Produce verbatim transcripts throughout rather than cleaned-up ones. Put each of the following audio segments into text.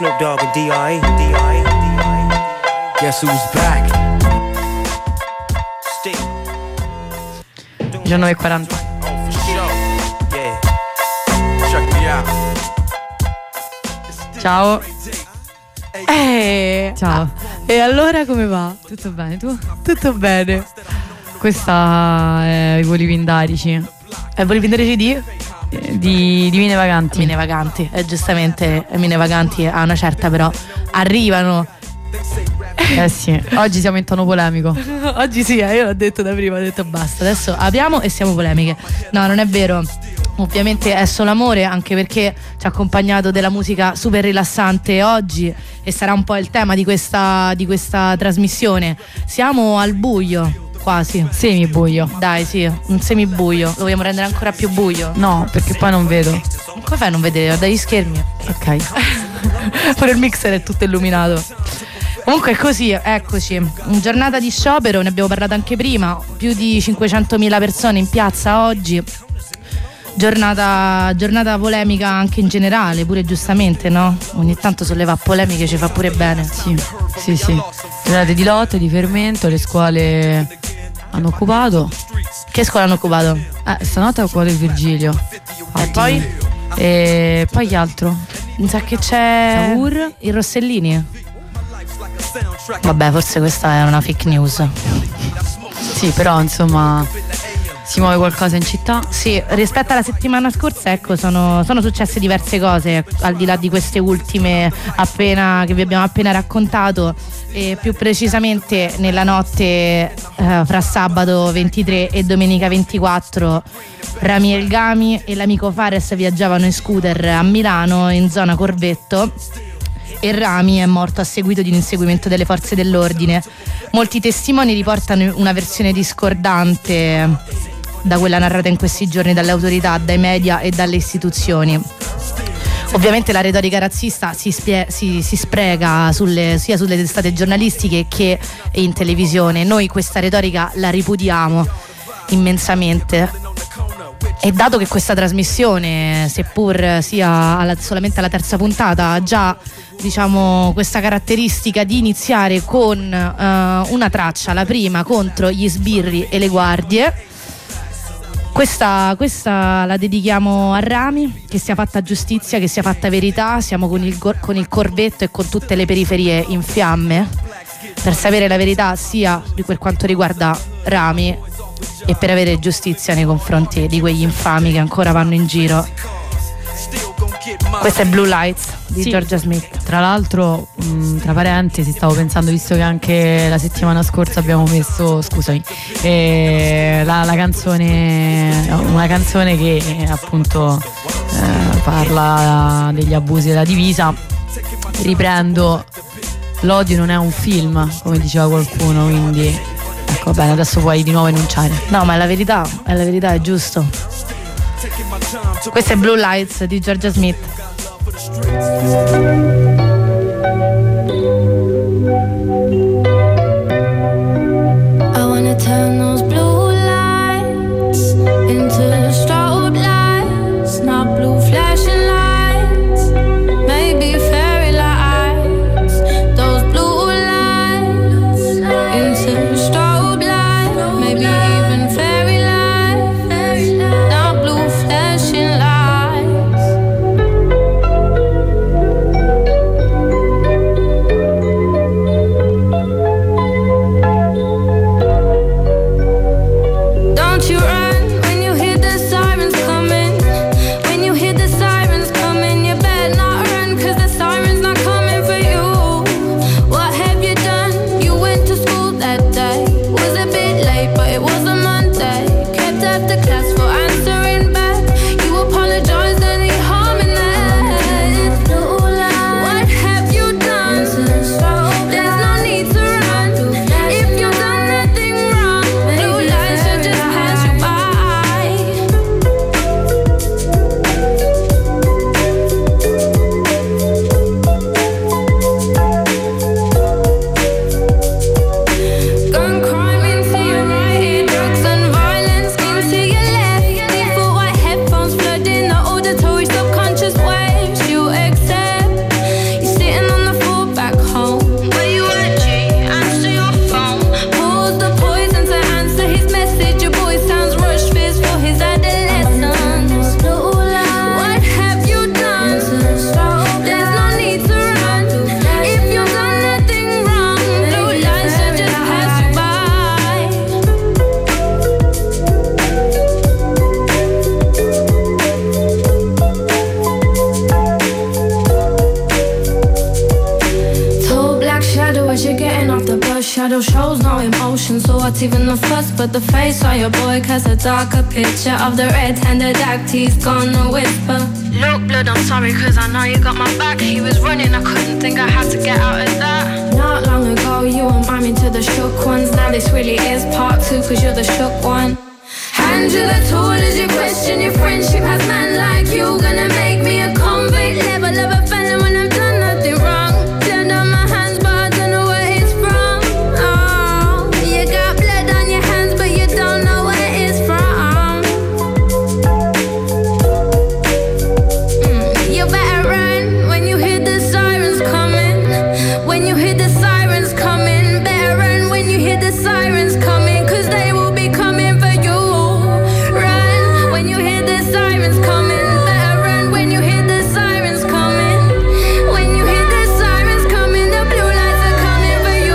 Snoop Dogg and D R E. D R E. D R E. Guess who's back? diciannove e quaranta. Ciao. Eh, Ciao. E allora come va? Tutto bene, tu? Tutto bene. Questa è i voli pindarici E volevi vedere di? eh, di, di Mine Vaganti. Mine Vaganti. E giustamente Mine Vaganti a una certa però arrivano. Eh sì, oggi siamo in tono polemico. Oggi sì, eh, io l'ho detto da prima, ho detto basta, adesso apriamo e siamo polemiche. No, non è vero. Ovviamente è solo amore, anche perché ci ha accompagnato della musica super rilassante oggi e sarà un po' il tema di questa, di questa trasmissione. Siamo al buio, quasi. Semi buio. Dai, sì, un semibuio. Lo vogliamo rendere ancora più buio? No, perché poi non vedo. Come fai a non vedere? Dagli schermi. Ok. Pure il mixer è tutto illuminato. Comunque è così, eccoci. Giornata di sciopero, ne abbiamo parlato anche prima. Più di cinquecentomila persone in piazza oggi. Giornata, giornata polemica anche in generale, pure giustamente, no? Ogni tanto sollevare polemiche ci fa pure bene. Sì, sì, sì. Giornate di lotte, di fermento, le scuole hanno occupato. Che scuola hanno occupato? Eh, stanotte ha occupato il Virgilio. E poi? E poi chi altro? Mi sa che c'è Cavour? i Rossellini. Vabbè, forse questa è una fake news. Sì, però insomma si muove qualcosa in città. Sì, rispetto alla settimana scorsa, ecco, sono, sono successe diverse cose, al di là di queste ultime appena che vi abbiamo appena raccontato. E più precisamente nella notte eh, fra sabato ventitré e domenica ventiquattro, Rami Elgami e l'amico Fares viaggiavano in scooter a Milano in zona Corvetto e Rami è morto a seguito di un inseguimento delle forze dell'ordine. Molti testimoni riportano una versione discordante da quella narrata in questi giorni dalle autorità, dai media e dalle istituzioni. Ovviamente la retorica razzista si, spie- si, si spreca sulle, sia sulle testate giornalistiche che in televisione. Noi questa retorica la ripudiamo immensamente. E dato che questa trasmissione, seppur sia alla, solamente alla terza puntata, ha già, diciamo, questa caratteristica di iniziare con uh, una traccia, la prima, contro gli sbirri e le guardie, Questa, questa la dedichiamo a Rami, che sia fatta giustizia, che sia fatta verità. Siamo con il, con il Corvetto e con tutte le periferie in fiamme per sapere la verità sia per quanto riguarda Rami e per avere giustizia nei confronti di quegli infami che ancora vanno in giro. Questa è Blue Lights di Sì. Georgia Smith. Tra l'altro, mh, tra parentesi, stavo pensando, visto che anche la settimana scorsa abbiamo messo, scusami, eh, la, la canzone, una canzone che appunto eh, parla degli abusi della divisa. Riprendo, l'odio non è un film, come diceva qualcuno, quindi ecco, va bene, adesso puoi di nuovo enunciare. No, ma è la verità, è la verità, è giusto. Questa è Blue Lights di Georgia Smith. I wanna turn those blue lights into strobe lights, not blue flashing lights, maybe fairy lights. Those blue lights into strobe lights, maybe even fairy lights, not blue flashing lights. not even the fuss, but the face on your boy casts a darker picture of the red-handed act. He's gonna whisper, look blood, I'm sorry cause I know you got my back. He was running, I couldn't think I had to get out of that. Not long ago you were miming to the shook ones. Now this really is part two cause you're the shook one. Hand you the tool as you question your friendship. Has man like you gonna make me a convict? Never love a felon when I've done nothing wrong. Blood on my hands but I don't know where it's from. Oh, you got blood on your hands but you don't know where it's from. mm, You better run when you hear the sirens coming. When you hear the sirens coming, better run when you hear the sirens coming, cause they will be coming for you. Run when you hear the sirens coming. Better run when you hear the sirens coming. When you hear the sirens coming, the blue lights are coming for you.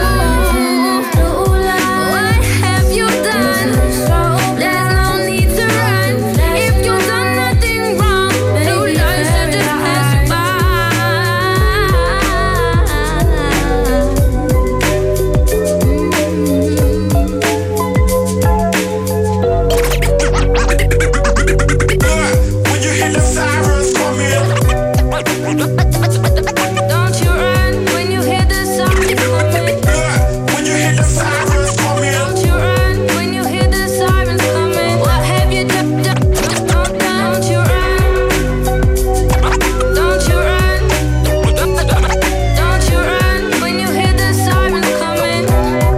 What have you done? There's no need to run if you've done nothing wrong. Blue lights are just pass by. When you hear the sirens coming, Don't you run when you hear the sirens coming. when you hear the sirens coming, Don't you run when you hear the sirens coming. What have you done? Don't, don't you run. Don't you run. Don't you run when you hear the sirens coming.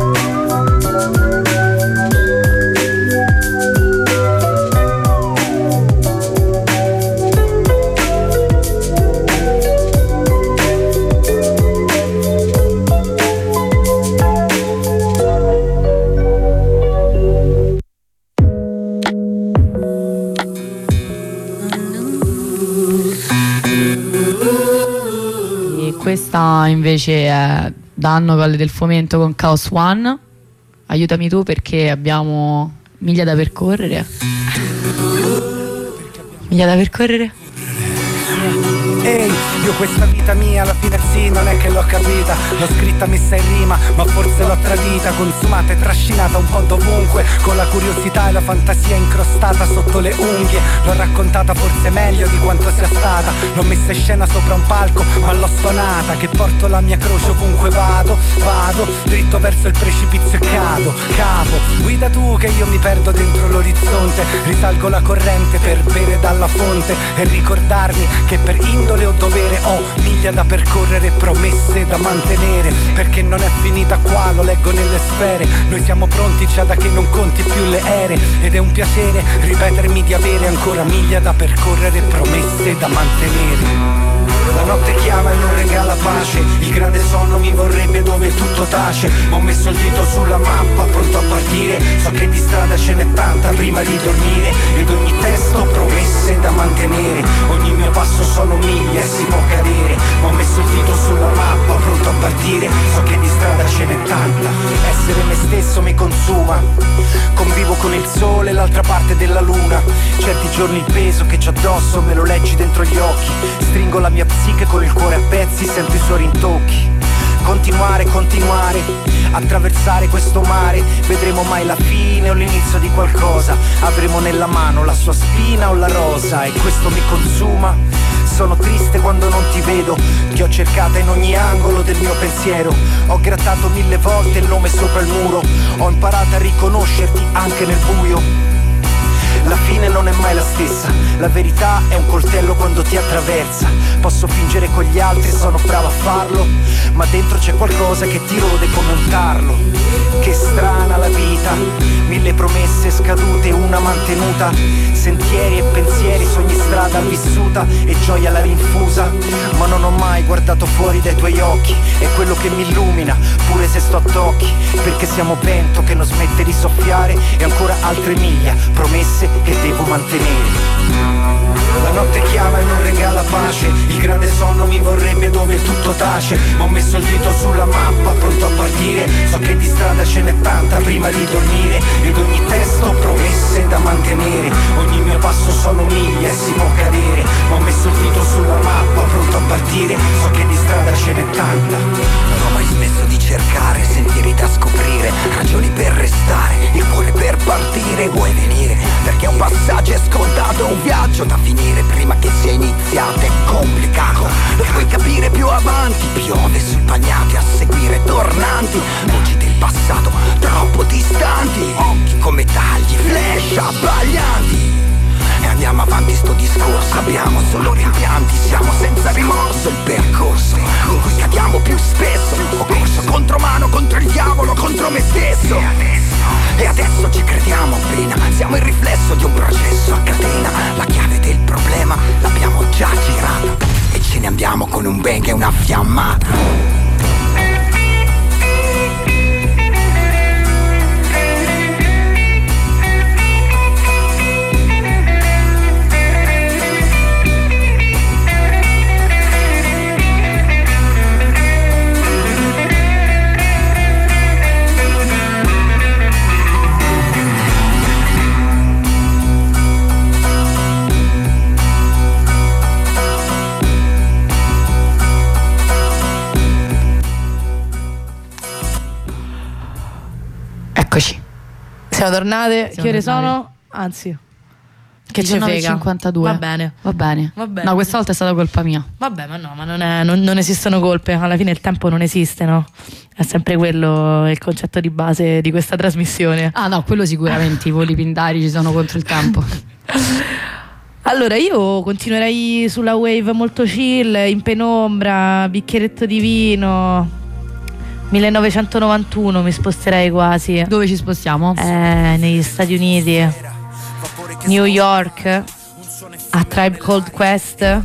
E questa invece è Danno Colle del Fomento con Chaos One. Aiutami tu perché abbiamo miglia da percorrere. Miglia da percorrere? Ehi, io questa vita mia alla fine sì, non è che l'ho capita. L'ho scritta messa in rima, ma forse l'ho tradita. Consumata e trascinata un po' dovunque, con la curiosità e la fantasia incrostata sotto le unghie. L'ho raccontata forse meglio di quanto sia stata. L'ho messa in scena sopra un palco, ma l'ho suonata. Che porto la mia croce ovunque vado. Vado dritto verso il precipizio e cado. Capo, guida tu che io mi perdo dentro l'orizzonte. Risalgo la corrente per bere dalla fonte e ricordarmi che per indole o dovere ho miglia da percorrere, promesse da mantenere. Perché non è finita qua, lo leggo nelle sfere. Noi siamo pronti già da che non conti più le ere. Ed è un piacere ripetermi di avere ancora miglia da percorrere, promesse da mantenere. La notte chiama e non regala pace. Il grande sonno mi vorrebbe dove tutto tace. Ma ho messo il dito sulla mappa, pronto a partire. So che di strada ce n'è tanta prima di dormire. Ed ogni testo promesse da mantenere. Ogni mio passo sono miglia e si può cadere. Ma ho messo il dito sulla mappa, pronto a partire. So che di strada ce n'è tanta. Essere me stesso mi consuma. Convivo con il sole e l'altra parte della luna. Certi giorni il peso che c'ho addosso me lo leggi dentro gli occhi. Stringo la mia psiche con il cuore a pezzi, sento i suoi rintocchi. Continuare, continuare, attraversare questo mare. Vedremo mai la fine o l'inizio di qualcosa. Avremo nella mano la sua spina o la rosa. E questo mi consuma. Sono triste quando non ti vedo. Ti ho cercata in ogni angolo del mio pensiero. Ho grattato mille volte il nome sopra il muro. Ho imparato a riconoscerti anche nel buio. La fine non è mai la stessa. La verità è un coltello quando ti attraversa. Posso fingere con gli altri, sono bravo a farlo, ma dentro c'è qualcosa che ti rode come un tarlo. Che strana la vita, mille promesse scadute, una mantenuta. Sentieri e pensieri, sogni strada vissuta e gioia la rinfusa. Ma non ho mai guardato fuori dai tuoi occhi. È quello che mi illumina, pure se sto a tocchi. Perché siamo vento che non smette di soffiare. E ancora altre miglia, promesse che devo mantenere. La notte chiama e non regala pace. Il grande sonno mi vorrebbe dove tutto tace. Ma ho messo il dito sulla mappa, pronto a partire. So che di strada ce n'è tanta prima di dormire. Ed ogni testo promesse da mantenere. Ogni mio passo passo sono miglia e si può cadere, ma ho messo il dito sulla mappa, pronto a partire, so che di strada ce n'è tanta. Non ho mai smesso di cercare sentieri da scoprire, ragioni per restare, il cuore per partire. Vuoi venire? Perché un passaggio è scontato, un viaggio da finire prima che sia iniziato, è complicato. Lo puoi capire più avanti, piove sul bagnati a seguire tornanti, voci del passato troppo distanti, occhi come tagli, flash abbaglianti. E andiamo avanti sto discorso, abbiamo solo rimpianti, siamo senza rimorso. Il percorso in cui cadiamo più spesso, ho corso contro mano, contro il diavolo, contro me stesso. E adesso, e adesso ci crediamo appena, siamo il riflesso di un processo a catena. La chiave del problema l'abbiamo già girata e ce ne andiamo con un bang e una fiammata. Eccoci. Siamo tornate. Siamo Che ore tornate. sono? Anzi, che ci diciannove e frega. cinquantadue. Va bene. Va bene. Va bene. No, questa volta è stata colpa mia. Vabbè, ma no, ma non, è, non, non esistono colpe. Alla fine il tempo non esiste, no? È sempre quello il concetto di base di questa trasmissione. Ah no, quello sicuramente, i voli pindari ci sono contro il tempo. Allora, io continuerei sulla wave molto chill, in penombra, bicchieretto di vino. millenovecentonovantuno mi sposterei quasi. Dove ci spostiamo? Eh, negli Stati Uniti, New York, a Tribe Called Quest,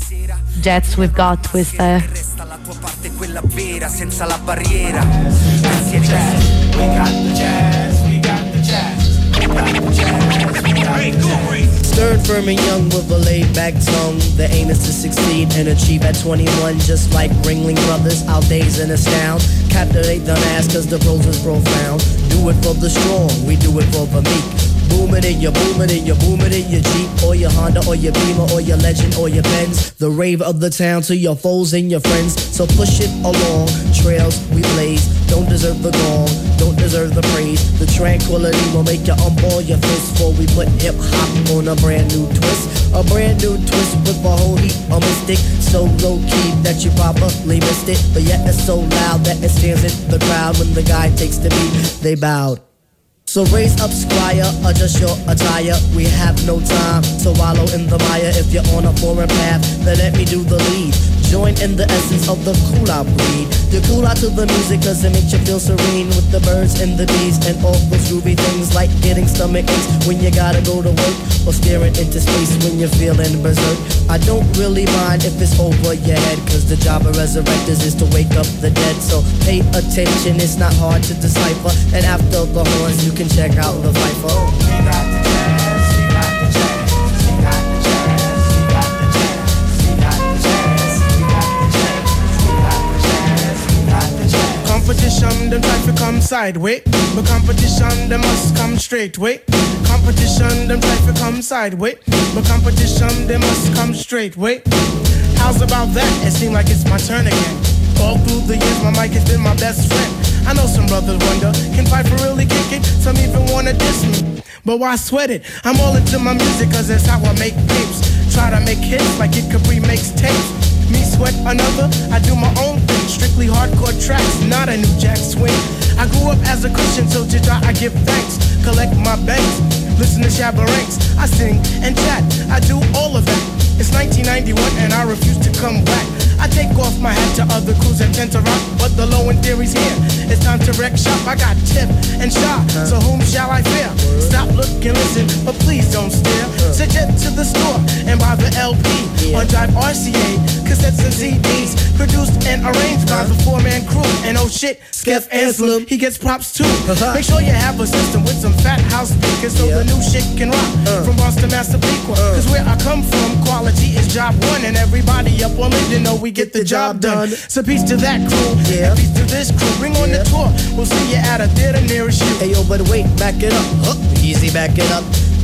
Jets We've Got, questa è. Resta la tua parte, quella vera, senza la barriera. Pensieri jazz, we got the jazz, we got the jazz, we got the jazz, we got the jazz. Stern, firm, and young with a laid-back tongue. The aim is to succeed and achieve at twenty-one. Just like Ringling Brothers, our days and astound. Captivate the mass cause the prose is profound. Do it for the strong, we do it for the meek. Boom it in your, boom it in your, boom it in your Jeep, or your Honda, or your Beamer, or your Legend, or your Benz. The rave of the town to your foes and your friends. So push it along, trails we blaze. Don't deserve the gong, don't deserve the praise. The tranquility will make you unball your fist. Before we put hip hop on a brand new twist. A brand new twist with a whole heap of mystic. So low key that you probably missed it, but yet it's so loud that it stands in the crowd. When the guy takes the beat, they bowed. So raise up, squire, adjust your attire. We have no time to wallow in the mire. If you're on a foreign path, then let me do the lead. Join in the essence of the cool out breed. You cool out to the music cause it makes you feel serene. With the birds and the bees and all those groovy things. Like getting stomach aches when you gotta go to work, or staring into space when you're feeling berserk. I don't really mind if it's over your head, cause the job of resurrectors is to wake up the dead. So pay attention, it's not hard to decipher. And after the horns you can check out the Viper. We got the jazz, we got the jazz, we got the jazz, we got the jazz, we got the jazz, we got the jazz, we got the jazz, we got the jazz. Competition, them try to come sideways, but competition, they must come straight way. Competition, them try to come sideways, but competition, they must come straight way. How's about that? It seems like it's my turn again. All through the years, my mic has been my best friend. I know some brothers wonder, can Piper really kick it? Some even wanna diss me, but why sweat it? I'm all into my music cause that's how I make tapes. Try to make hits like Kid Capri makes tapes. Me sweat another, I do my own thing. Strictly hardcore tracks, not a new jack swing. I grew up as a Christian, so to God I give thanks. Collect my banks, listen to Shabba Ranks. I sing and chat, I do all of that. It's nineteen ninety-one and I refuse to come back. I take off my hat to other crews that tend to rock, but the low end theory's here. It's time to wreck shop. I got tip and shot, so whom shall I fear? Stop, look, and listen, but please don't stare. Sit jet to the store and buy the L P on Drive R C A, cassettes and C Ds, produced and arranged by the four-man crew. And oh shit, Skeff Anselm, he gets props too. Make sure you have a system with some fat house speakers so the new shit can rock. From Boston, Massapequa, cause where I come from, quality is job one, and everybody up on it, you know we get the job done. So peace to that crew, Yeah. and peace to this crew. Bring on the tour, we'll see you at a theater nearest you. Hey yo, but wait, back it up. Huh. Easy, back it up.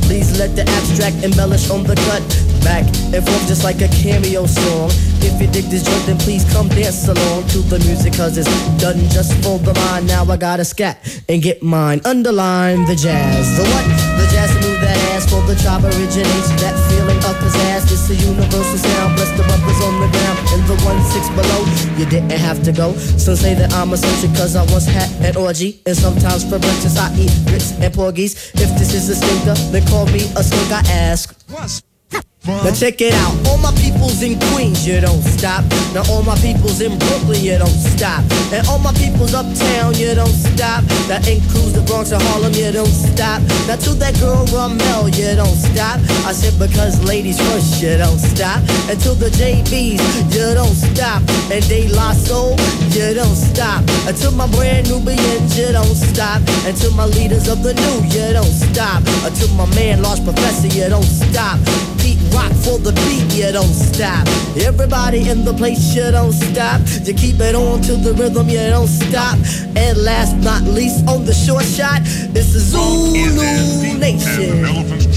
Please let the abstract embellish on the cut. Back and forth just like a cameo song. If you dig this joint, then please come dance along to the music, cause it's done just for the mind. Now I gotta scat and get mine. Underline the jazz. The what? The jazz to move that ass for the tribe originates. That feeling of pizzazz. It's a universal sound. Bless the brothers on the ground and the one six below. You didn't have to go. Some say that I'm eccentric cause I once had an orgy. And sometimes for breakfast I eat grits and porgies. If this is a stinker, then call me a skunk, I ask. Now check it out, all my peoples in Queens, you don't stop. Now all my peoples in Brooklyn, you don't stop. And all my peoples uptown, you don't stop. That includes the Bronx and Harlem, you don't stop. Now to that girl Ramel, you don't stop. I said because ladies first, you don't stop. And to the J Bs, you don't stop. And De La Soul, you don't stop. And to my brand Nubians, you don't stop. And to my leaders of the new, you don't stop. And to my man Large Professor, you don't stop. Pete Rock for the beat, you don't stop. Everybody in the place, you don't stop. You keep it on to the rhythm, you don't stop. And last not least, on the short shot, it's the Zulu Nation.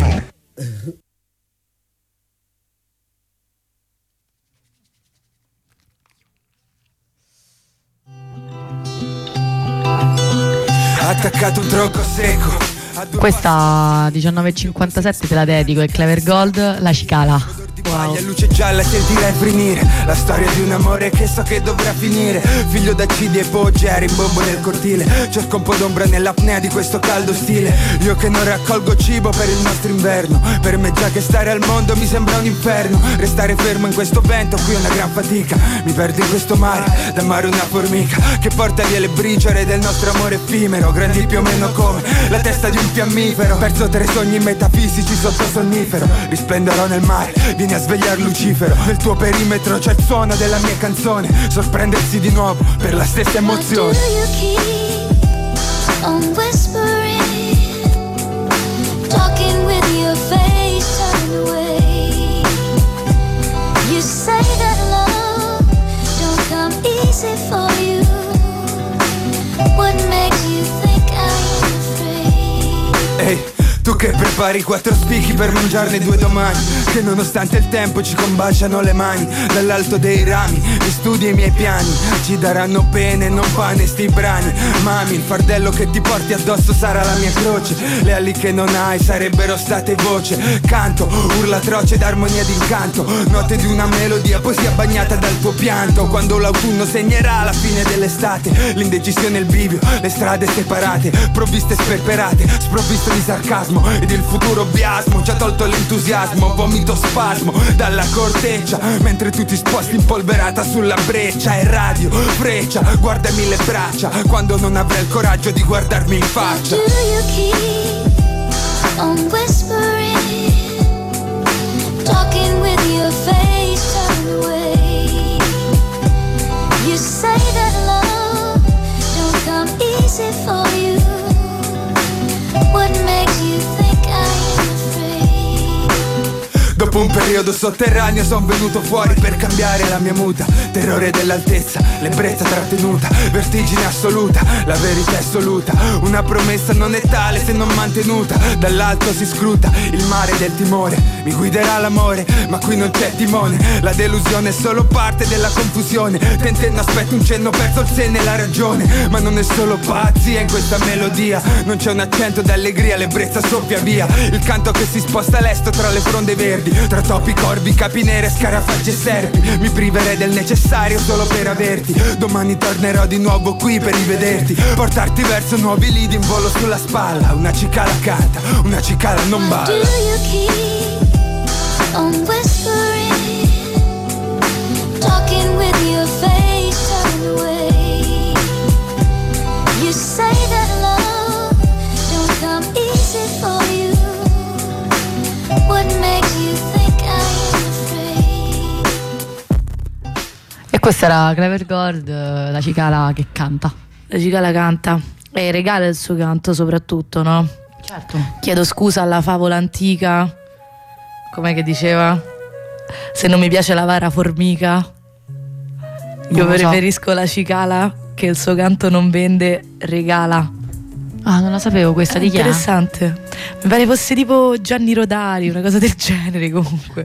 Attaccato un tronco secco. Questa diciannove e cinquantasette te la dedico, è Clever Gold, La Cicala. Wow. A luce gialla sentirai finire la storia di un amore che so che dovrà finire. Figlio d'acidi e pogge a rimbombo nel cortile. Cerco un po' d'ombra nell'apnea di questo caldo stile. Io che non raccolgo cibo per il nostro inverno. Per me già che stare al mondo mi sembra un inferno. Restare fermo in questo vento qui è una gran fatica. Mi perdo in questo mare, d'amare una formica che porta via le briciole del nostro amore effimero. Grandi più o meno come la testa di un fiammifero. Perso tre sogni metafisici sotto sonnifero. Risplenderò nel mare, vieni a svegliar Lucifero. Nel tuo perimetro c'è il suono della mia canzone. Sorprendersi di nuovo per la stessa emozione. Why do you keep on whispering, talking with your face turned away? You say that love don't come easy for you. What makes you think I am afraid? Hey, tu che prepari quattro spicchi per mangiarne due domani, che nonostante il tempo ci combaciano le mani. Dall'alto dei rami, gli studi e i miei piani ci daranno pene, non pane sti brani. Mami, il fardello che ti porti addosso sarà la mia croce. Le ali che non hai sarebbero state voce. Canto, urla atroce d'armonia d'incanto. Note di una melodia, poesia bagnata dal tuo pianto. Quando l'autunno segnerà la fine dell'estate, l'indecisione e il bivio, le strade separate, provviste sperperate, sprovvisto di sarcasmo. Ed il futuro biasmo ci ha tolto l'entusiasmo. Vomito spasmo dalla corteccia mentre tu ti sposti impolverata sulla breccia. E radio, freccia, guardami le braccia quando non avrai il coraggio di guardarmi in faccia. Do you keep on whispering, talking with your face turned away? You say that love don't come easy for you. What makes you think I am afraid? Dopo un periodo sotterraneo son venuto fuori per cambiare la mia muta. Terrore dell'altezza, l'ebbrezza trattenuta, vertigine assoluta, la verità assoluta. Una promessa non è tale se non mantenuta. Dall'alto si scruta il mare del timore. Mi guiderà l'amore, ma qui non c'è timone. La delusione è solo parte della confusione. Tentenne aspetto un cenno, perso il senno e la ragione. Ma non è solo pazzia in questa melodia. Non c'è un accento d'allegria, l'ebbrezza soffia via. Il canto che si sposta all'est tra le fronde verdi, tra topi, corvi, capi nere, scarafaggi e serpi. Mi priverei del necessario solo per averti. Domani tornerò di nuovo qui per rivederti, portarti verso nuovi lidi in volo sulla spalla. Una cicala canta, una cicala non balla. Do you keep on whispering, talking with your face turned away? You say that love don't come easy for you. What makes you think I am afraid? E questa era Clever Gold, La Cicala che canta. La Cicala canta e regala il suo canto soprattutto, no? Certo. Chiedo scusa alla favola antica, com'è che diceva? Se non mi piace la vara formica, io Non lo so. preferisco la cicala che il suo canto non vende, regala. Ah, non la sapevo questa, di chi è? Interessante. Mi pare fosse tipo Gianni Rodari, una cosa del genere comunque.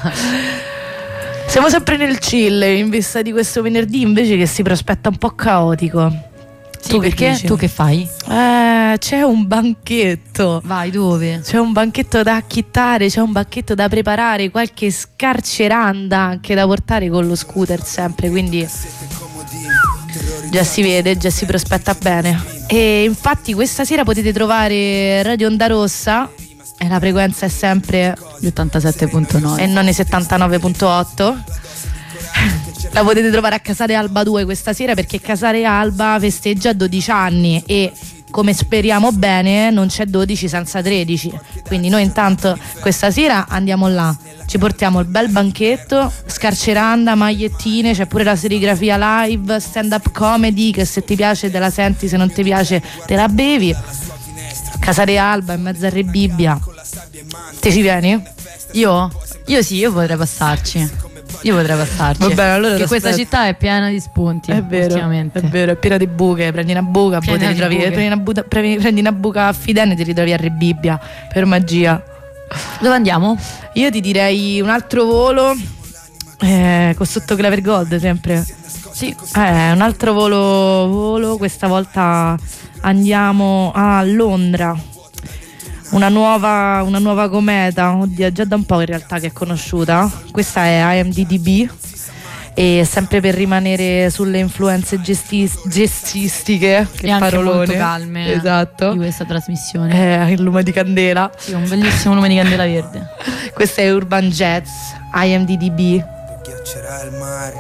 Siamo sempre nel chill in vista di questo venerdì invece che si prospetta un po' caotico. Sì, tu perché? Tu che fai? Eh, c'è un banchetto. Vai, dove? C'è un banchetto da acchittare, c'è un banchetto da preparare, qualche scarceranda anche da portare con lo scooter sempre, quindi già si vede, già si prospetta bene. E infatti questa sera potete trovare Radio Onda Rossa e la frequenza è sempre l'ottantasette virgola nove e non i settantanove virgola otto. La potete trovare a Casale Alba due questa sera perché Casale Alba festeggia dodici anni e come speriamo bene non c'è dodici senza tredici, quindi noi intanto questa sera andiamo là, ci portiamo il bel banchetto, scarceranda, magliettine, c'è pure la serigrafia live, stand up comedy che se ti piace te la senti, se non ti piace te la bevi. Casale Alba in mezzo a Re Bibbia, te ci vieni? Io? Io sì, io potrei passarci. Io potrei passarci. Va bene, allora che questa città è piena di spunti. È vero, è vero, è piena di buche. Prendi una buca, poi ti ritrovi, prendi una, buca, prendi una buca a Fidene e ti ritrovi a Re Bibbia per magia. Dove andiamo? Io ti direi un altro volo eh, con sotto Claver Gold sempre. Sì. Eh, un altro volo, volo. Questa volta andiamo a Londra. Una nuova, una nuova cometa, oddio, già da un po' in realtà che è conosciuta. Questa è I M D B e sempre per rimanere sulle influenze gesti- gestistiche, che e anche parolone. molto calme, esatto, di questa trasmissione. Eh, il lume di candela. Sì, un bellissimo lume di candela verde. Questa è Urban Jazz, I M D B. Ghiaccerà il mare.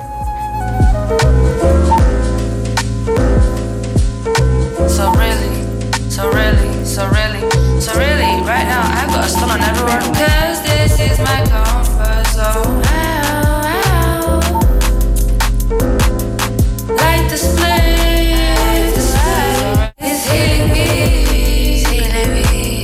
So really, so really, so really, so really, right now I've got a stun on everyone. Cause this is my comfort zone. Ow, ow. Light the split, it's healing me, it's healing me.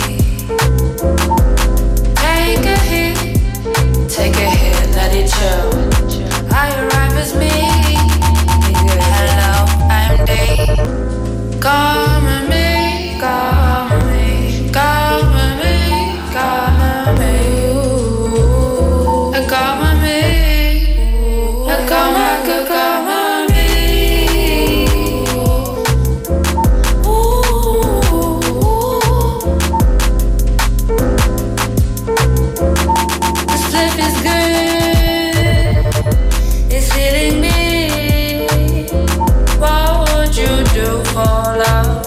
Take a hit, take a hit, let it chill. I arrive as me. Hello, I'm Dave. Come and me, come and me, come and me, come and me, ooh. Come and me, come and me, come and me, ooh. The slip is good, it's hitting me. What would you do for love?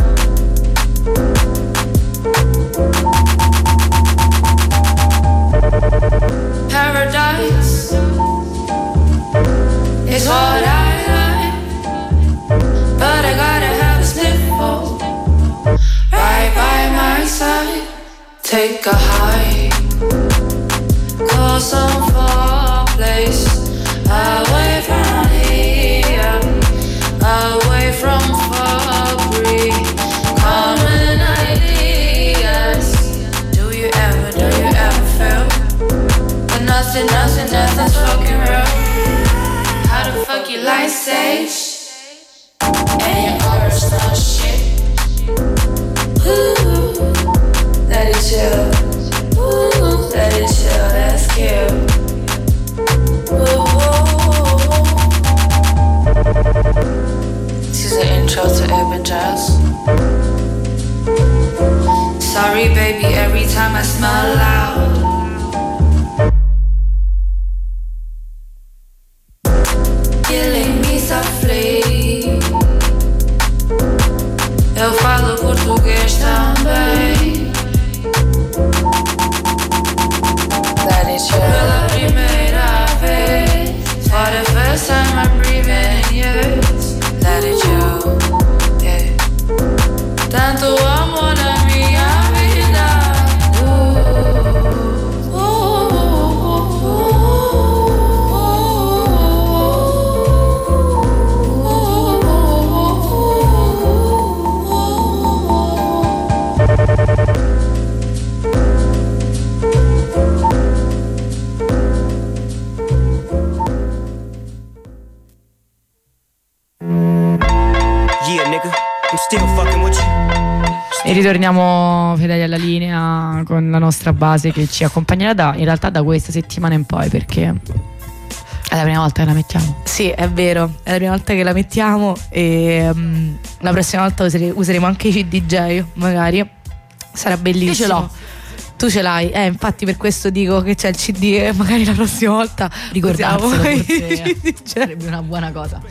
Paradise is what I like, but I gotta have a sniffle right by my side. Take a hike, go some far place away from here, away from Fabry. Common ideas. Do you ever, do you ever feel that nothing, nothing, nothing's fucking real? How the fuck you like sage and your chorus no shit? Ooh, let it chill. Ooh, let it chill. That's cute. This is the intro to Urban Jazz. Sorry, baby, every time I smell loud. Killing me softly. E ritorniamo fedeli alla linea con la nostra base che ci accompagnerà da, in realtà da questa settimana in poi, perché è la prima volta che la mettiamo. Sì, è vero, è la prima volta che la mettiamo e um, la prossima volta usere, useremo anche i D J, magari. Sarà bellissimo. Io ce l'ho. Tu ce l'hai, eh, infatti per questo dico che c'è il C D e magari la prossima volta ricordarselo, forse sarebbe una buona cosa.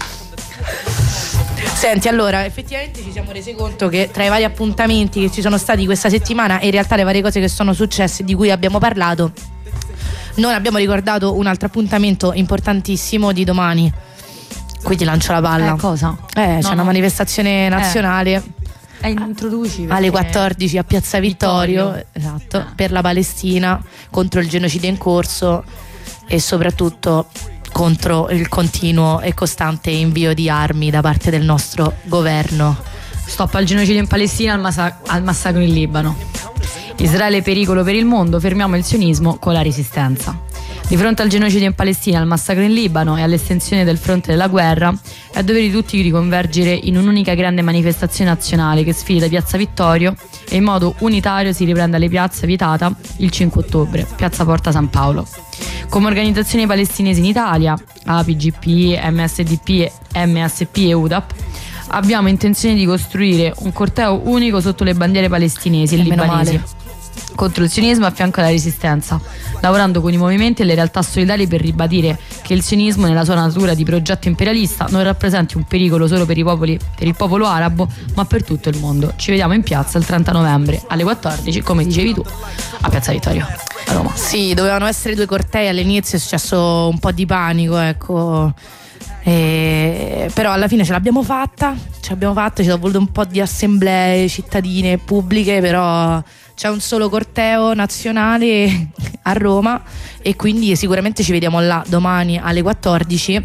Senti, allora, effettivamente ci siamo resi conto che tra i vari appuntamenti che ci sono stati questa settimana e in realtà le varie cose che sono successe di cui abbiamo parlato, non abbiamo ricordato un altro appuntamento importantissimo di domani. Qui ti lancio la palla. Eh, cosa? Eh, no, c'è no. una manifestazione nazionale eh, introduci perché... alle quattordici a Piazza Vittorio, Vittorio. Esatto, ah. per la Palestina, contro il genocidio in corso e soprattutto contro il continuo e costante invio di armi da parte del nostro governo. Stop al genocidio in Palestina, al, massa- al massacro in Libano. Israele pericolo per il mondo, fermiamo il sionismo con la resistenza. Di fronte al genocidio in Palestina, al massacro in Libano e all'estensione del fronte della guerra, è dovere di tutti riconvergere in un'unica grande manifestazione nazionale che sfili da Piazza Vittorio e in modo unitario si riprende alle piazze vietata il cinque ottobre, Piazza Porta San Paolo. Come organizzazioni palestinesi in Italia, A P G P, M S D P, M S P e U D A P, abbiamo intenzione di costruire un corteo unico sotto le bandiere palestinesi e libanesi contro il sionismo a fianco alla resistenza, lavorando con i movimenti e le realtà solidali per ribadire che il sionismo nella sua natura di progetto imperialista non rappresenti un pericolo solo per i popoli, per il popolo arabo, ma per tutto il mondo. Ci vediamo in piazza il trenta novembre alle quattordici, come dicevi tu, a Piazza Vittorio a Roma. Sì, dovevano essere due cortei, all'inizio è successo un po' di panico, ecco. E... però alla fine ce l'abbiamo fatta, ce l'abbiamo fatta, ci sono volute un po' di assemblee cittadine pubbliche, però c'è un solo corteo nazionale a Roma e quindi sicuramente ci vediamo là domani alle quattordici,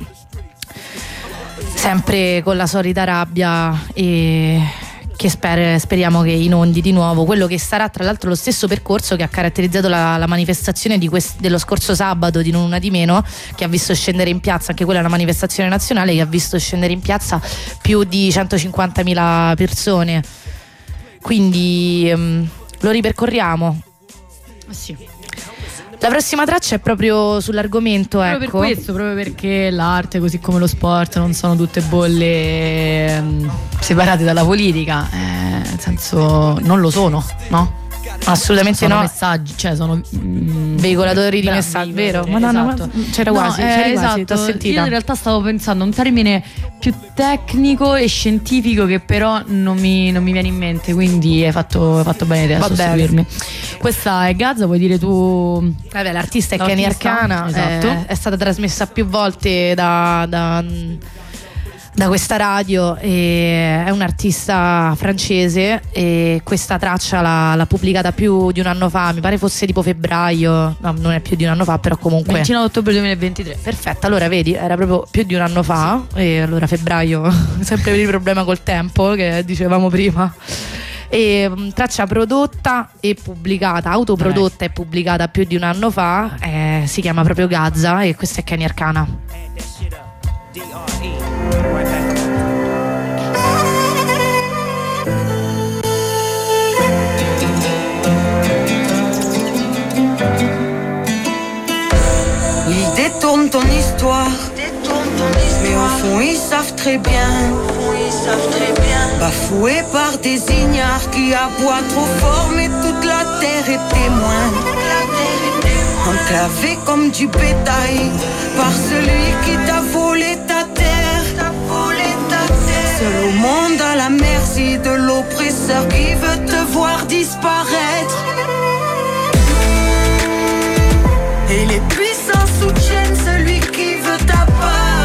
sempre con la solita rabbia e che sper- speriamo che inondi di nuovo quello che sarà tra l'altro lo stesso percorso che ha caratterizzato la, la manifestazione di quest- dello scorso sabato di Non Una Di Meno, che ha visto scendere in piazza, anche quella è una manifestazione nazionale che ha visto scendere in piazza più di centocinquantamila persone, quindi um, lo ripercorriamo. Sì. La prossima traccia è proprio sull'argomento, proprio ecco. per questo, proprio perché l'arte, così come lo sport, non sono tutte bolle mh, separate dalla politica, eh, nel senso non lo sono, no? Assolutamente sono no. Messaggi, cioè sono mh, veicolatori di bravi, messaggi, vero? Madonna, esatto. ma c'era quasi, no, c'era eh, quasi, esatto. t'ho sentita. Io in realtà stavo pensando a un termine più tecnico e scientifico che però non mi, non mi viene in mente, quindi hai fatto, hai fatto bene te a Va sostituirmi. Questa è Gaza, vuoi dire tu? Vabbè, l'artista è L'artista? Kenny Arcana, esatto. è, è stata trasmessa più volte da, da, da questa radio, e è un artista francese e questa traccia l'ha, l'ha pubblicata più di un anno fa, mi pare fosse tipo febbraio, no, non è più di un anno fa, però comunque ventinove ottobre duemilaventitré. Perfetto, allora vedi, era proprio più di un anno fa, sì. E allora febbraio, sempre per il problema col tempo che dicevamo prima. E um, traccia prodotta e pubblicata, autoprodotta e pubblicata più di un anno fa, eh, si chiama proprio Gaza e questa è Kenny Arcana. Ils détournent ton histoire, mais au fond ils savent très bien, bafoués par des ignares qui aboient trop fort, mais toute la terre est témoin, enclavés comme du bétail par celui qui t'a volé ta terre, seul au monde à la merci de l'oppresseur qui veut te voir disparaître. Et les puissants soutiennent celui qui veut t'abattre.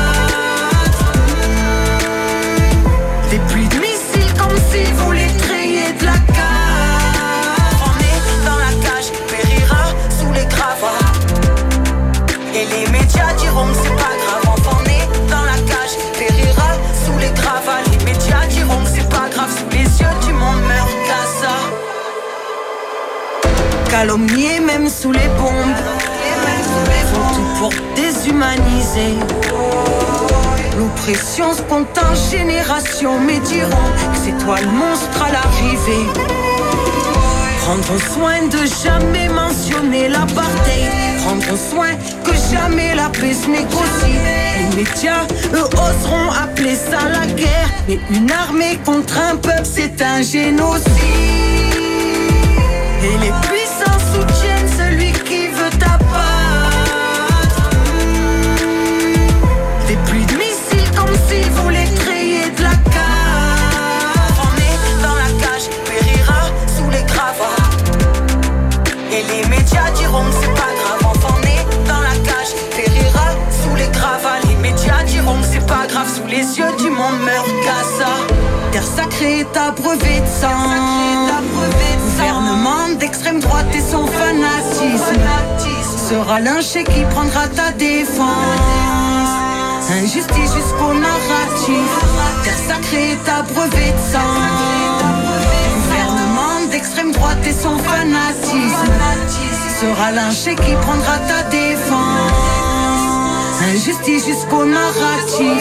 Des pluies de missiles comme s'ils voulaient trayer de la cave. On est dans la cage, périra sous les gravats. Et les médias diront que c'est pas grave. Enfant né dans la cage, périra sous les gravats. Les médias diront que c'est pas grave. Sous les yeux du monde meurt Gaza. Calomniés même sous les bombes, font tout pour déshumaniser. L'oppression se compte en génération, mais diront que c'est toi le monstre à l'arrivée. Prendre soin de jamais mentionner l'apartheid. Prendre soin que jamais la paix se négocie. Les médias, eux, oseront appeler ça la guerre. Mais une armée contre un peuple, c'est un génocide. Et les puissants soutiennent celui qui veut t'abattre. Des pluies de missiles comme s'ils voulaient créer de la cave. Enfermé dans la cage, périra sous les gravats. Et les médias diront que c'est pas grave. Enfermé dans la cage, périra sous les gravats. Les médias diront que c'est pas grave. Sous les yeux du monde meurt Gaza. Terre sacrée est abreuvée de sang. Gouvernement d'extrême droite et son fanatisme sera lynché qui prendra ta défense. Injustice jusqu'au narratif. Terre sacrée est abreuvée de sang. Gouvernement d'extrême droite et son fanatisme sera lynché qui prendra ta défense. Injustice jusqu'au narratif.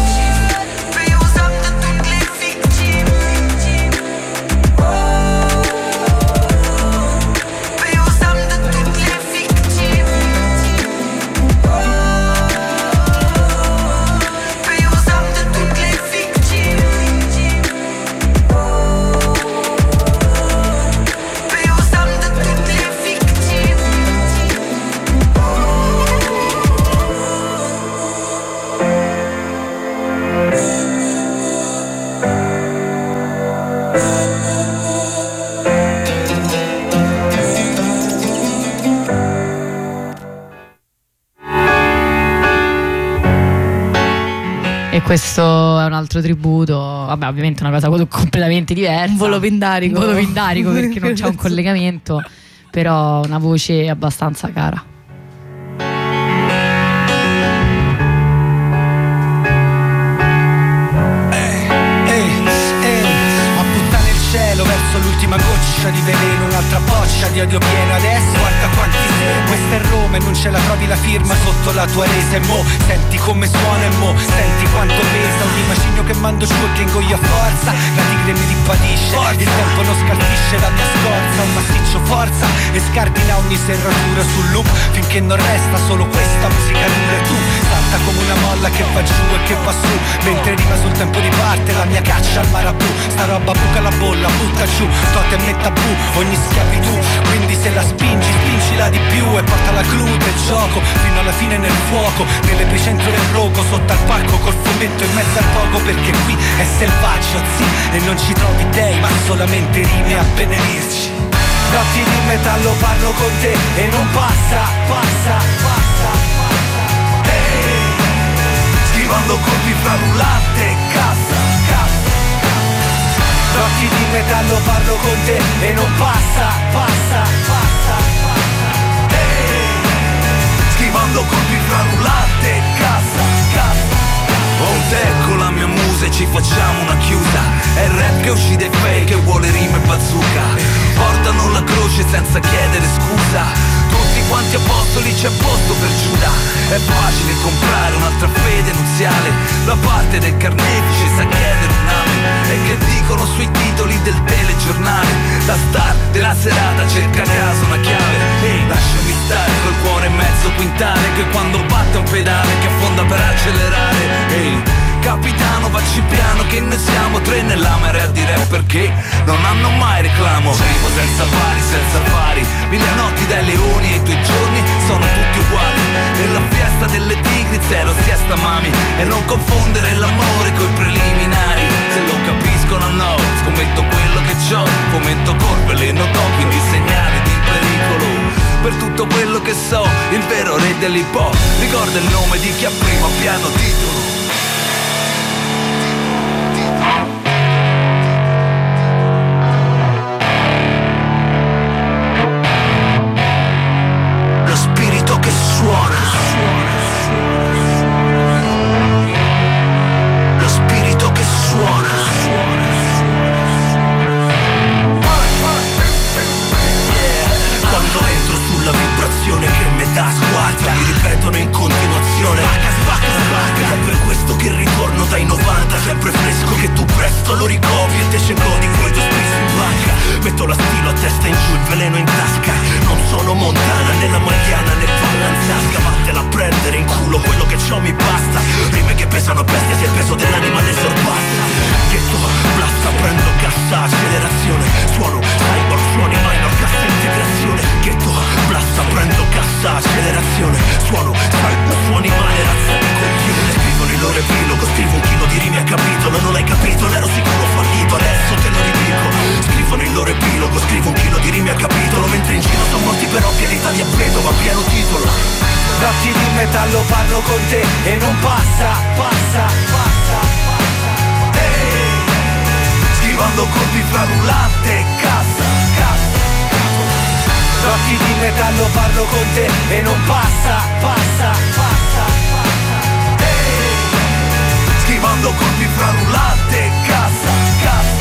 Questo è un altro tributo, vabbè, ovviamente una cosa completamente diversa. Un volo pindarico. Un volo pindarico perché non c'è un collegamento, però una voce abbastanza cara. L'ultima goccia di veleno, un'altra boccia di odio pieno. Adesso guarda quanti siamo. Questa è Roma e non ce la trovi la firma sotto la tua resa. E mo, senti come suona e mo, senti quanto pesa. Ogni macigno che mando giù e che ingoia forza. La tigre mi rimpatisce, il tempo non scalfisce la mia scorza. Un massiccio forza e scardina ogni serratura sul loop finché non resta solo questa musica dura. E tu, salta come una molla che va giù e che va su, mentre rima sul tempo di parte la mia caccia al marabù. Sta roba buca la bolla, butta giù totem e tabù, ogni schiavitù. Quindi se la spingi, spingila di più e porta la clou del gioco fino alla fine nel fuoco, nell'epicentro del rogo, sotto al palco col fumetto in mezzo al poco. Perché qui è selvaggio, sì, e non ci trovi dei, ma solamente rime a benedire. Notti di metallo parlo con te e non passa, passa, passa, passa. Ehi, schivando colpi fra rullante e cassa, cassa. Notti di metallo parlo con te e non passa, passa, passa, passa. Ehi, schivando colpi fra rullante e cassa, cassa. Oh, ecco la mia musa e ci facciamo una chiusa. È il rap che uccide i fake e vuole rime e bazooka. Portano la croce senza chiedere scusa. Tutti quanti apostoli c'è posto per Giuda. È facile comprare un'altra fede nuziale da parte del carnefice sa chiedere un nome. E che dicono sui titoli del telegiornale. La star della serata cerca a caso una chiave. Ehi, lasciami stare col cuore mezzo quintale che quando batte un pedale che affonda per accelerare. Ehi, capitano vacci piano che noi siamo tre nella marea di rapper che non hanno mai reclamo. Scrivo senza pari, senza pari, mille notti dai leoni e i tuoi giorni sono tutti uguali. Nella fiesta delle tigri zero siesta mami. E non confondere l'amore coi preliminari. Se lo capiscono no, scommetto quello che c'ho. Fomento corpo e le notò, quindi segnali di pericolo. Per tutto quello che so, il vero re dell'hip hop ricorda il nome di chi ha prima piano titolo. Lo spirito che suona, lo spirito che suona. Quando entro sulla vibrazione che mi dà sguardi, mi ripetono in continuazione. Spacca, spacca È per questo che ritorno dai novanta, sempre fresco, che tu presto lo ricopi e te ce godi coi tuoi spesi in banca. Metto la stilo a testa in giù, il veleno in tasca. Non sono Montana, né la Magliana, né Vallanzasca. Vattela a prendere in culo, quello che c'ho mi basta. Rime che pesano bestia, se il peso dell'anima le sorpassa. Ghetto, blasta, prendo cassa, accelerazione. Suono, cyborg, suoni minor, cassa, integrazione. Ghetto, blasta, prendo cassa, accelerazione. Suono, cyborg, suoni male, razza di coglione. Scrivo nel loro epilogo, scrivo un chilo di rime a capitolo. Non hai capito, l'ero sicuro fallito, adesso te lo ridico. Scrivo nel loro epilogo, scrivo un chilo di rime a capitolo. Mentre in giro sono morti per ovvia l'Italia vedo, ma pieno titolo. Notti di metallo parlo con te e non passa, passa, passa, passa. Hey! Schivando colpi fra rullante e cassa, cassa. Notti di metallo parlo con te e non passa, passa, passa, passa. Hey! Schivando colpi fra rullante e cassa, cassa.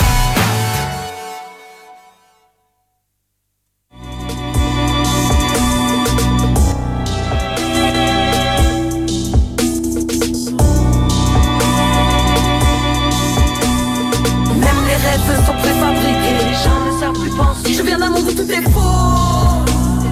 Sont préfabriqués, les gens ne savent plus penser. Je viens d'un monde où tout est faux.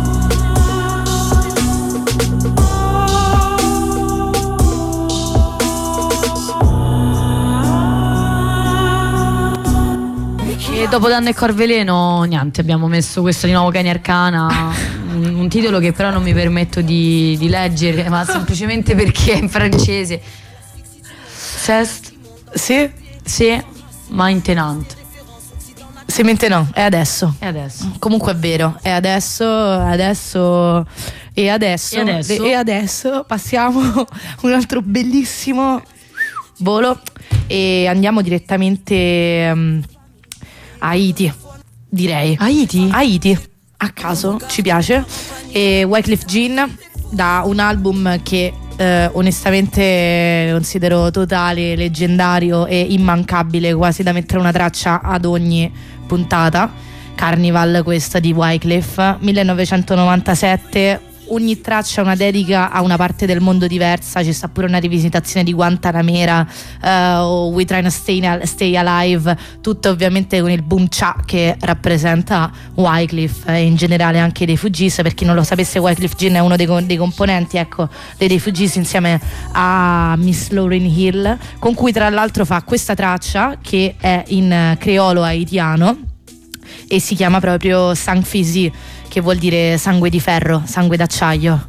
E dopo Danno e Corveleno, niente, abbiamo messo questo di nuovo Cani Arcana, un, un titolo che però non mi permetto di, di leggere, ma semplicemente perché è in francese. C'est, Sì, c'est maintenant. se maintenant, è adesso. E adesso. Comunque è vero, è adesso, adesso e adesso E adesso? e adesso passiamo un altro bellissimo volo e andiamo direttamente um, a Haiti, direi. Haiti? Haiti, a caso, ci piace. E Wyclef Jean, da un album che eh, onestamente considero totale, leggendario e immancabile, quasi da mettere una traccia ad ogni puntata. Carnival, questa di Wyclef, millenovecentonovantasette. Ogni traccia è una dedica a una parte del mondo diversa. Ci sta pure una rivisitazione di Guantanamera, uh, o We Try to Stay, Stay Alive, tutto ovviamente con il boom cha che rappresenta Wyclef e in generale anche dei Fugees. Per chi non lo sapesse, Wyclef Jean è uno dei, dei componenti, ecco, dei, dei Fugees, insieme a Miss Lauryn Hill, con cui tra l'altro fa questa traccia che è in creolo haitiano e si chiama proprio Sang Fisi, che vuol dire sangue di ferro, sangue d'acciaio,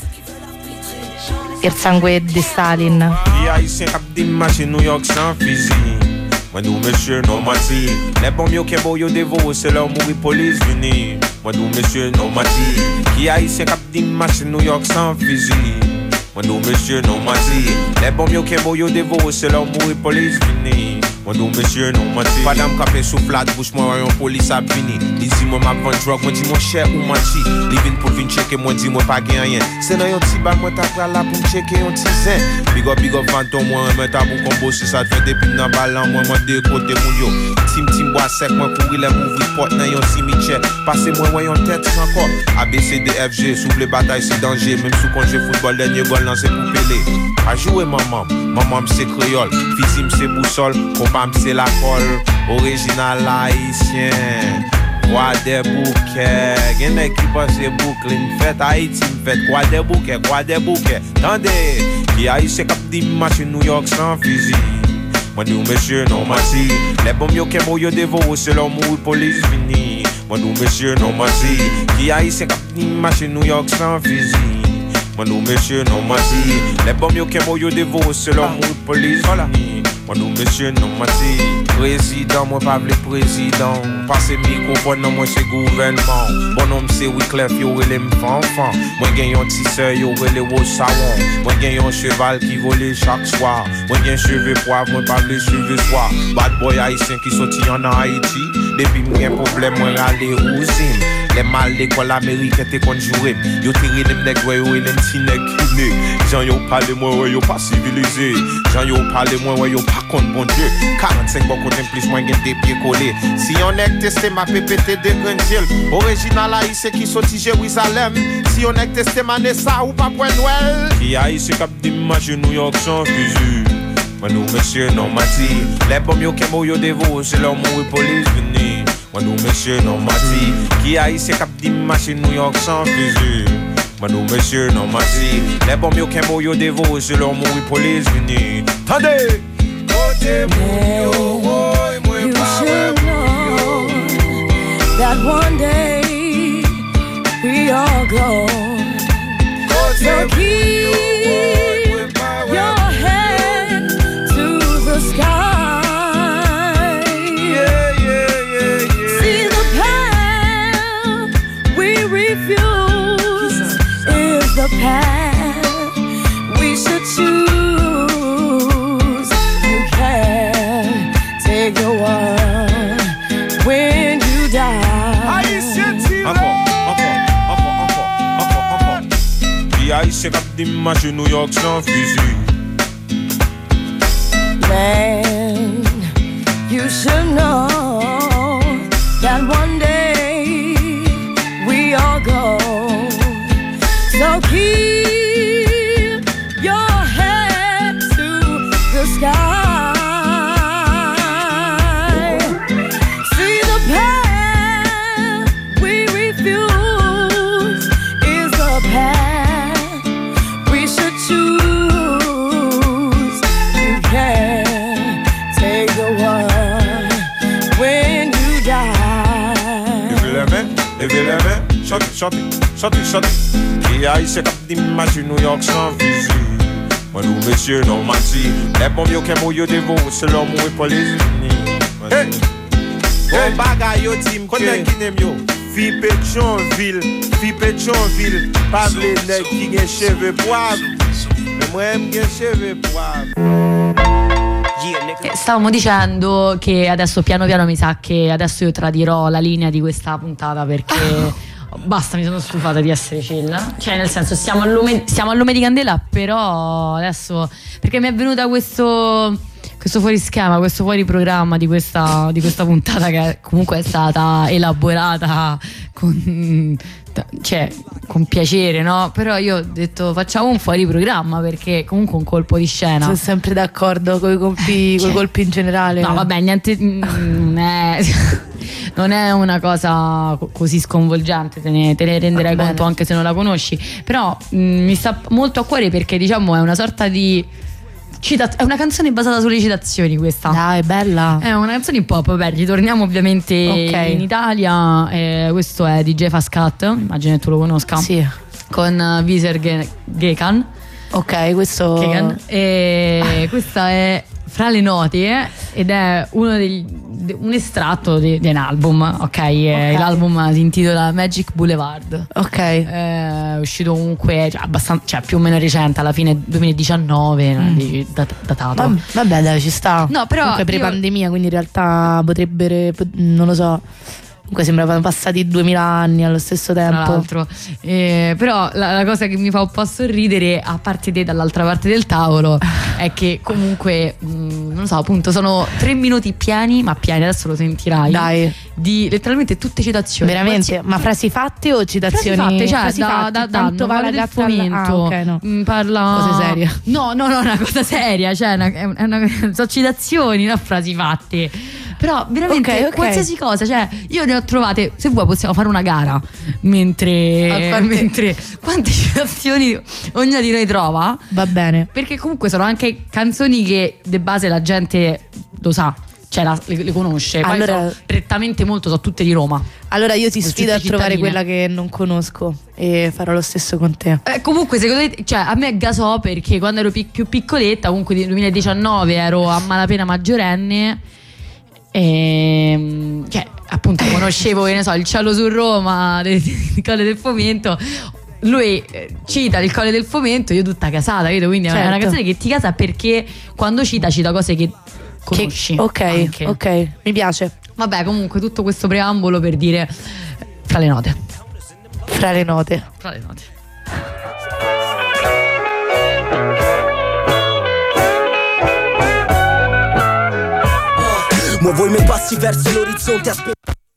il sangue di Stalin. New York sans fusil. Moi nous monsieur non mati. Les bombes yo kebo yo devo c'est leur mourir police vini. Moi nous monsieur non mati. Qui haïtien cap di machine New York sans fusil. Moi nous monsieur non mati. Les bombes yo kebo yo devo c'est leur mourir police vini. Moi nous monsieur non mati. Padam capé sous flat bouche moi yon police a vini. Li di moi m'a vend drug, moi di mon cher ou mati. Li vin pour vin checker moi di moi pas gen rien. C'est dans yon ti bal moi t'a pral la pour checker yon ti zen. Big up big up fanton moi mais t'a pour combo si ça te fait depuis dans balan moi moi de côté moun yo. Tim tim bois sec moi courir les ouvrir porte dans yon cimetière. Passer moi moi yon tête encore. A B C D F G souffle bataille c'est danger même sous congé football dernier goal lancé pour Pelé. A jouer maman, maman c'est créole, fils c'est boussole, compam c'est la colle, original haïtien. Quoi des bouquets, gen nèg qui passe Brooklyn, fête Haïti, fête quoi des bouquets, quoi des bouquets. Tendez, qui haïtien cap di machine New York sans fusil. Moi nous monsieur non mati, les bombes yo kemo yo devo c'est leur mourir police vini. Moi nous monsieur non mati, qui haïtien cap di machine New York sans fusil. Moi nous monsieur non mati, les bombes yo kemo yo devo c'est leur mourir police vini. Moi nous monsieur non mati. Président, moi pas le président. Passez microphone, non moi c'est gouvernement. Bonhomme c'est Wyclef, yo relè m'fanfan. Moi gen yon ti sœur, yo relè wo savon. Moi gen yon cheval qui vole chaque soir. Moi gen cheveux poivre, moi pas le cheveux soir. Bad boy haïtien qui sorti en Haïti. Depuis m'gen problème, moi râler ou zim. Les mal l'école américaine te conjuré. Yo tiré les nègres yo et les petits nègres qui né. Jean yo parle moi ouais yo pas civilisé. Jean yo parle moi ouais yo pas contre bon Dieu. quarante-cinq bon côté plus moins gen des pieds collés. Si on est testé ma pépété de Grandil. Original haïtien qui sorti Jérusalem. Si on est testé ma Nessa ou pas point Noël. Qui haïtien cap d'image New York sans fusil. Moi nous monsieur non mati. Les bombes yo kemo yo dévo c'est leur mourir police vini. Moi nous monsieur non mati. Qui haïtien cap d'image New York sans fusil. Moi nous monsieur non mati. Les bombes yo kemo yo dévo c'est leur mourir police vini. Tendez. Côté moi moi You should know that one day we all go. So keep your head to the sky. Yeah, yeah, yeah, yeah. See the path we refuse is the path we should choose. You can't take the world when you die. Haïtien cap d'image New York sans fusil. Man, you should know that one day we all go. So keep your head to the sky. See the path we refuse is the path levez les mains, chantez, chantez, chantez, chantez. Qui haïtien cap d'image New York sans fusil. Moi nous messieurs non menti. Les bombes yo kemo yo dévo c'est leur mourir pour les unis. Hey, hey, bagay yo tim que qui n'aime yo. Fi Pétionville, fi Pétionville. Pas les nèg qui gen cheveux poivre. Mais moi aime gen cheveux poivre. Stavamo dicendo che adesso piano piano mi sa che adesso io tradirò la linea di questa puntata perché ah. basta, mi sono stufata di essere chill. Cioè nel senso stiamo al lume, stiamo al lume di candela, però adesso perché mi è venuta questo questo fuori schema, questo fuori programma di questa, di questa puntata che comunque è stata elaborata con, cioè, con piacere, no? Però io ho detto facciamo un fuori programma perché comunque un colpo di scena. Sono sempre d'accordo con i colpi, cioè, coi colpi in generale. No, vabbè, niente, non è, non è una cosa così sconvolgente, te ne, te ne renderai conto bene, anche se non la conosci. Però mh, mi sta molto a cuore perché diciamo è una sorta di Cita- è una canzone basata sulle citazioni questa. Dai, è bella. È una canzone hip hop. Vabbè, ritorniamo ovviamente okay. in Italia. eh, Questo è D J Fast Cut, immagino che tu lo conosca. Sì. Con uh, Viser Ge- Gekan. Ok, questo Gekan. E questa è Fra le note eh, ed è uno degli, de, un estratto di, di un album. Ok, okay. L'album si intitola Magic Boulevard. Ok. È uscito comunque cioè, abbastanza, cioè più o meno recente, alla fine duemiladiciannove, mm. dat- datato. Va, vabbè, dai, ci sta. No, però comunque pre-pandemia, quindi in realtà potrebbero, non lo so. Comunque sembravano passati duemila anni allo stesso tempo. Tra l'altro, eh, però la, la cosa che mi fa un po' sorridere, a parte te dall'altra parte del tavolo, è che comunque mh, non so, appunto sono tre minuti pieni, ma pieni, adesso lo sentirai. Dai. Di letteralmente tutte citazioni. Veramente? Qualsi... Ma frasi fatte o citazioni? Frasi fatte, cioè frasi da, fatte, da, da tanto da, vale del fomento. Ah, okay, no. mh, parla cose serie. No, no, no, una cosa seria, cioè una, è una, sono citazioni, non frasi fatte. Però veramente okay, okay. qualsiasi cosa, cioè io ne ho trovate, se vuoi possiamo fare una gara mentre, quante... mentre quante citazioni ognuna di noi trova. Va bene. Perché comunque sono anche canzoni che de base la gente lo sa, cioè la, le, le conosce. Poi allora, so, prettamente molto so tutte di Roma. Allora io ti sfido a trovare cittadine. quella che non conosco e farò lo stesso con te. Eh, comunque secondo te, cioè a me gasò perché quando ero pic- più piccoletta, comunque nel duemiladiciannove ero a malapena maggiorenne. E, cioè appunto conoscevo che ne so il cielo su Roma del Colle del Fomento, lui eh, cita il Colle del Fomento, io tutta casata, capito? Quindi certo. È una canzone che ti casa perché quando cita cita cose che conosci che, ok anche. Ok, mi piace. Vabbè, comunque tutto questo preambolo per dire Fra le note. Fra le note. Fra le note. Muovo i miei passi verso l'orizzonte, aspetta.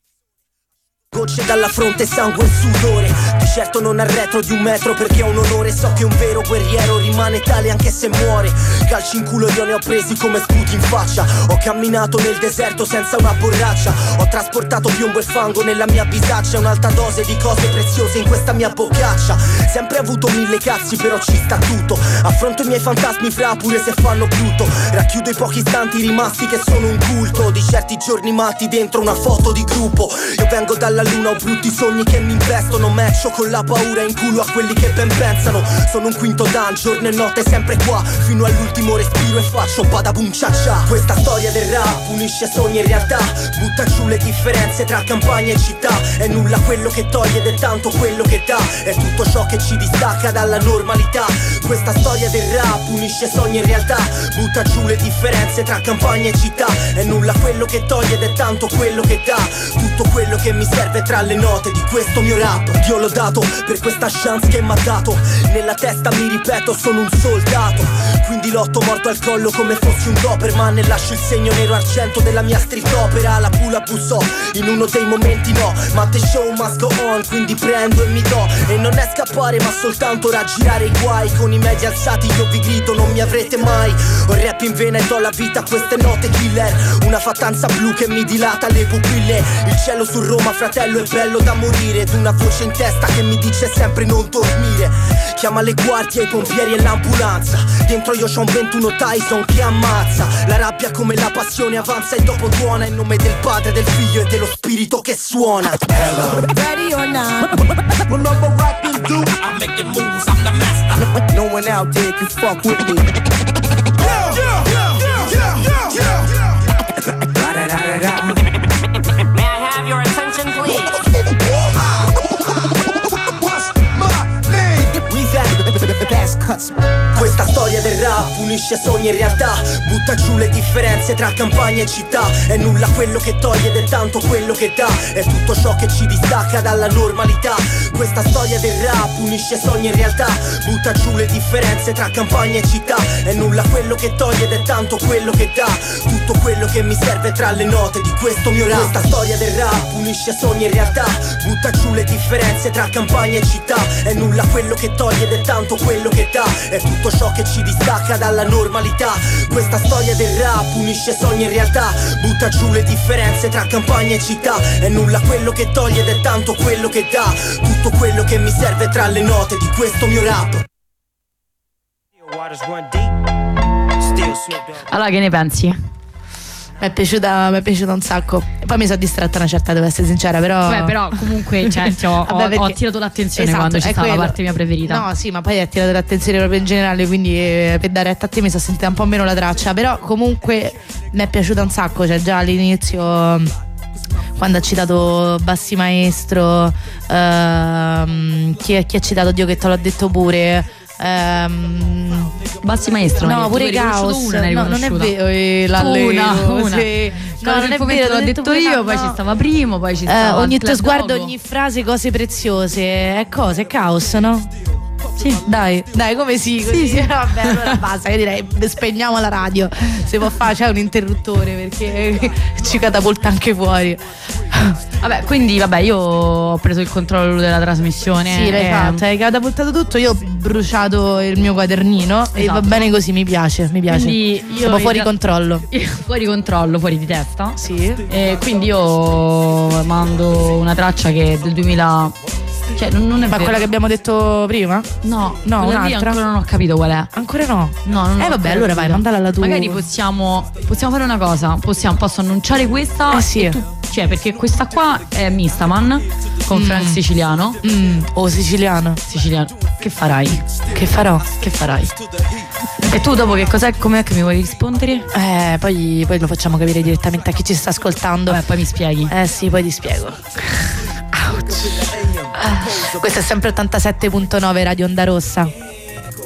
Gocce dalla fronte, sangue e sudore. Di certo non arretro di un metro perché ho un onore. So che un vero guerriero rimane tale anche se muore. Calci in culo io ne ho presi come sputi in faccia. Ho camminato nel deserto senza una borraccia. Ho trasportato piombo e fango nella mia bisaccia. Un'alta dose di cose preziose in questa mia boccaccia. Sempre avuto mille cazzi però ci sta tutto. Affronto i miei fantasmi fra pure se fanno brutto. Racchiudo i pochi istanti rimasti che sono un culto di certi giorni matti dentro una foto di gruppo. Io vengo dalla luna, ho brutti sogni che mi investono. Matcho con la paura in culo a quelli che ben pensano. Sono un quinto dan, giorno e notte sempre qua. Fino all'ultimo respiro e faccio badabum cia cia. Questa storia del rap unisce sogni e realtà. Butta giù le differenze tra campagna e città. È nulla quello che toglie ed è tanto quello che dà. È tutto ciò che ci distacca dalla normalità. Questa storia del rap unisce sogni e realtà. Butta giù le differenze tra campagna e città. È nulla quello che toglie ed è tanto quello che dà. Tutto quello che mi serve tra le note di questo mio rap. Dio l'ho dato per questa chance che m'ha dato. Nella testa mi ripeto sono un soldato. Quindi lotto morto al collo come fossi un Doberman. E lascio il segno nero argento della mia street opera. La pula bussò in uno dei momenti no. Ma the show must go on, quindi prendo e mi do. E non è scappare ma soltanto raggirare i guai. Con i medi alzati io vi grido non mi avrete mai. Ho il rap in vena e do la vita a queste note killer. Una fattanza blu che mi dilata le pupille. Il cielo su Roma fratello è bello da morire. Ed una voce in testa che mi dice sempre non dormire. Chiama le guardie, i pompieri e l'ambulanza. Dentro io c'ho un ventuno Tyson che ammazza. La rabbia come la passione avanza e dopo tuona. In nome del Padre, del Figlio e dello Spirito che suona. Ready or not, remember what you do. I'm making moves, I'm the master. No one out there can fuck with me. Yeah, yeah, yeah, yeah, yeah, yeah. May I have your attention, please? Questa storia del rap unisce sogni e realtà. Butta giù le differenze tra campagna e città. È nulla quello che toglie ed è tanto quello che dà. È tutto ciò che ci distacca dalla normalità. Questa storia del rap unisce sogni e realtà. Butta giù le differenze tra campagna e città. È nulla quello che toglie ed è tanto quello che dà. Tutto quello che mi serve tra le note di questo mio rap. Questa storia del rap unisce sogni e realtà. Butta giù le differenze tra campagna e città. È nulla quello che toglie ed è tanto quello che dà. È tutto ciò che ci distacca dalla normalità. Questa storia del rap unisce sogni e realtà. Butta giù le differenze tra campagna e città. È nulla quello che toglie ed è tanto quello che dà. Tutto quello che mi serve tra le note di questo mio rap. Allora che ne pensi? Mi è piaciuta, mi è piaciuta un sacco. E poi mi sono distratta una certa, devo essere sincera, però. Beh, però comunque cioè, ti ho, Vabbè, perché... ho attirato l'attenzione, esatto, quando ci stava quello. La parte mia preferita. No, sì, ma poi hai attirato l'attenzione proprio in generale, quindi eh, per dare retta a te mi sono sentita un po' meno la traccia. Però comunque mi è piaciuta un sacco, cioè già all'inizio, quando ha citato Bassi Maestro, ehm, chi, chi ha citato Dio che te l'ho detto pure. Um, Bassi Maestro, no, pure Caos. Una, no, non è vero. Eh, una, una. Sì. No, non è vero, l'ho detto io, poi no. Ci stava primo, poi ci stava uh, ogni tuo sguardo, dopo. Ogni frase, cose preziose. È cosa? È Caos, no? Sì, dai, dai, come sì, così. Sì, sì. Vabbè, allora basta, io direi spegniamo la radio. Se può fare, c'è un interruttore perché ci catapulta anche fuori. Vabbè, quindi vabbè, io ho preso il controllo della trasmissione. Sì, l'hai e... fatto, hai catapultato tutto. Io ho bruciato il mio quadernino, esatto. E va bene così, mi piace, mi piace. Quindi io siamo fuori da... controllo. Fuori controllo, fuori di testa. Sì. E quindi io mando una traccia che è del duemila. Cioè, non, non è Ma vero. quella che abbiamo detto prima? No, no, un'altra. Ancora non ho capito qual è. Ancora no? No, non Eh vabbè, allora vai, mandala alla tua. Magari possiamo possiamo fare una cosa. Possiamo, posso annunciare questa. Eh sì. E tu, cioè, perché questa qua è Mistaman con mm. Frank Siciliano. Mm. O siciliano. Siciliano. Che farai? Che farò? Che farai? E tu dopo che cos'è? Com'è che mi vuoi rispondere? Eh, poi, poi lo facciamo capire direttamente a chi ci sta ascoltando. Vabbè, poi mi spieghi. Eh sì, poi ti spiego. Ouch. Ah, questo è sempre ottantasette virgola nove Radio Onda Rossa.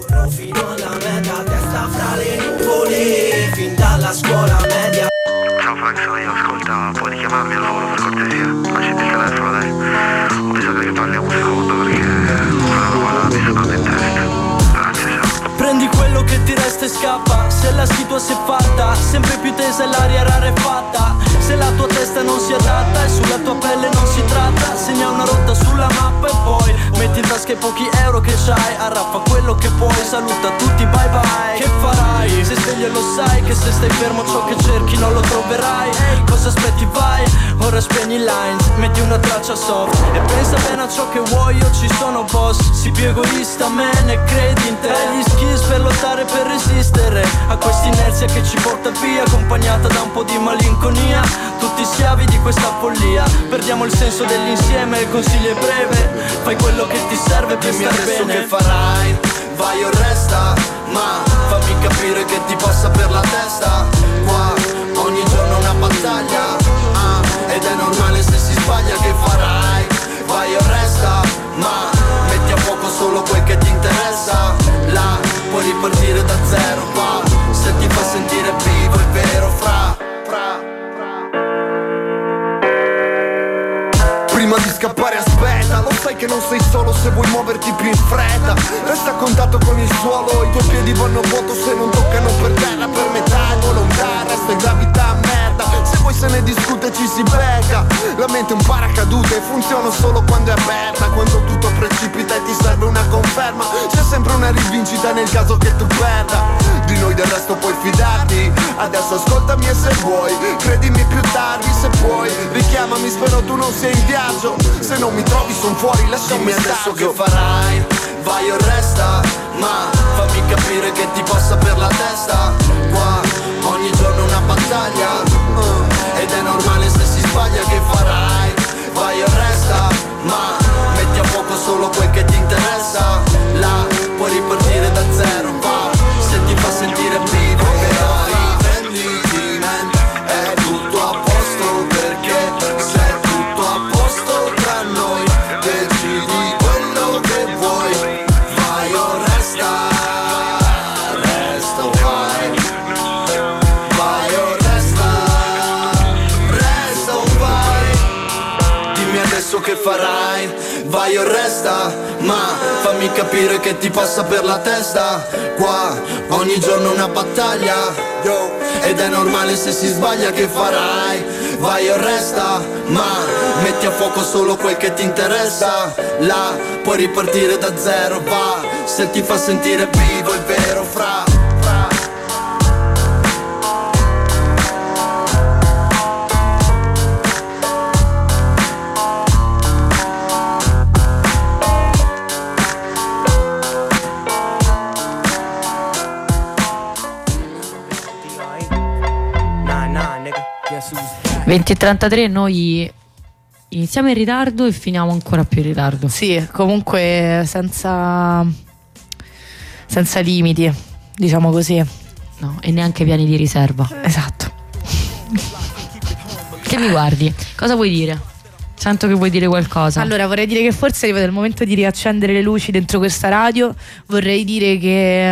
Fino alla meta, testa fra le nuvole, fin dalla scuola media. Frank, sono io, ascolta, puoi chiamarmi al volo per cortesia? Lasciati il telefono, dai. Ho bisogno che parli un secondo perché quella roba mi sta dando in testa. Grazie, ciao. Prendi quello che ti resta e scappa. Se la situazione è fatta, sempre più tesa e l'aria rarefatta. Se la tua testa non si adatta e sulla tua pelle non si tratta, segna una rotta sulla mappa e poi metti in tasca i pochi euro che c'hai. Arraffa quello che puoi, saluta tutti, bye bye. Che farai? Se svegli e lo sai che se stai fermo ciò che cerchi non lo troverai. Ehi, cosa aspetti? Vai, ora spegni i lines, metti una traccia soft e pensa bene a ciò che vuoi. Io ci sono boss, sii più egoista, me ne credi in te. Gli skills per lottare, per resistere a quest'inerzia che ci porta via, accompagnata da un po' di malinconia. Tutti schiavi di questa follia, perdiamo il senso dell'insieme. Il consiglio è breve, fai quello che ti serve per Dimmi star adesso bene. che farai, vai o resta, ma fammi capire che ti passa per la testa. Qua ogni giorno una battaglia, ah, ed è normale se si sbaglia. Che farai, vai o resta, ma metti a fuoco solo quel che ti interessa. Là puoi ripartire da zero, va, se ti fa sentire vivo è vero, fra, fra. Prima di scappare aspetta, lo sai che non sei solo se vuoi muoverti più in fretta. Resta a contatto con il suolo, i tuoi piedi vanno a vuoto se non toccano per terra. Per metà è volontà, resta in gravità merda. Se poi se ne discute ci si becca. La mente è un paracadute e funziona solo quando è aperta. Quando tutto precipita e ti serve una conferma, c'è sempre una rivincita nel caso che tu perda. Di noi del resto puoi fidarti, adesso ascoltami e se vuoi credimi più tardi se puoi. Richiamami, spero tu non sia in viaggio. Se non mi trovi son fuori, lascia un messaggio. Dimmi adesso che farai, vai o resta, ma fammi capire che ti passa per la testa. Qua ogni giorno una battaglia, uh, ed è normale se si sbaglia. Che farai, vai o resta, ma metti a fuoco solo quel che ti interessa. Là puoi ripartire da zero, va, se ti fa sentire vivo. Però riprenditi, man, è tutto a posto perché se è tutto a posto tra noi, decidi quello che vuoi. Vai o resta, resta o vai. Vai o resta, resta o vai. Dimmi adesso che farai, vai o resta, ma fammi capire che ti passa per la testa. Qua ogni giorno una battaglia, yo, ed è normale se si sbaglia. Che farai, vai o resta, ma metti a fuoco solo quel che ti interessa. Là puoi ripartire da zero, va, se ti fa sentire vivo è vero, fra. venti e trentatré, noi iniziamo in ritardo e finiamo ancora più in ritardo. Sì, comunque senza senza limiti, diciamo così. No, e neanche piani di riserva. Esatto. Che mi guardi? Cosa vuoi dire? Sento che vuoi dire qualcosa. Allora, vorrei dire che forse è arrivato il momento di riaccendere le luci dentro questa radio. Vorrei dire che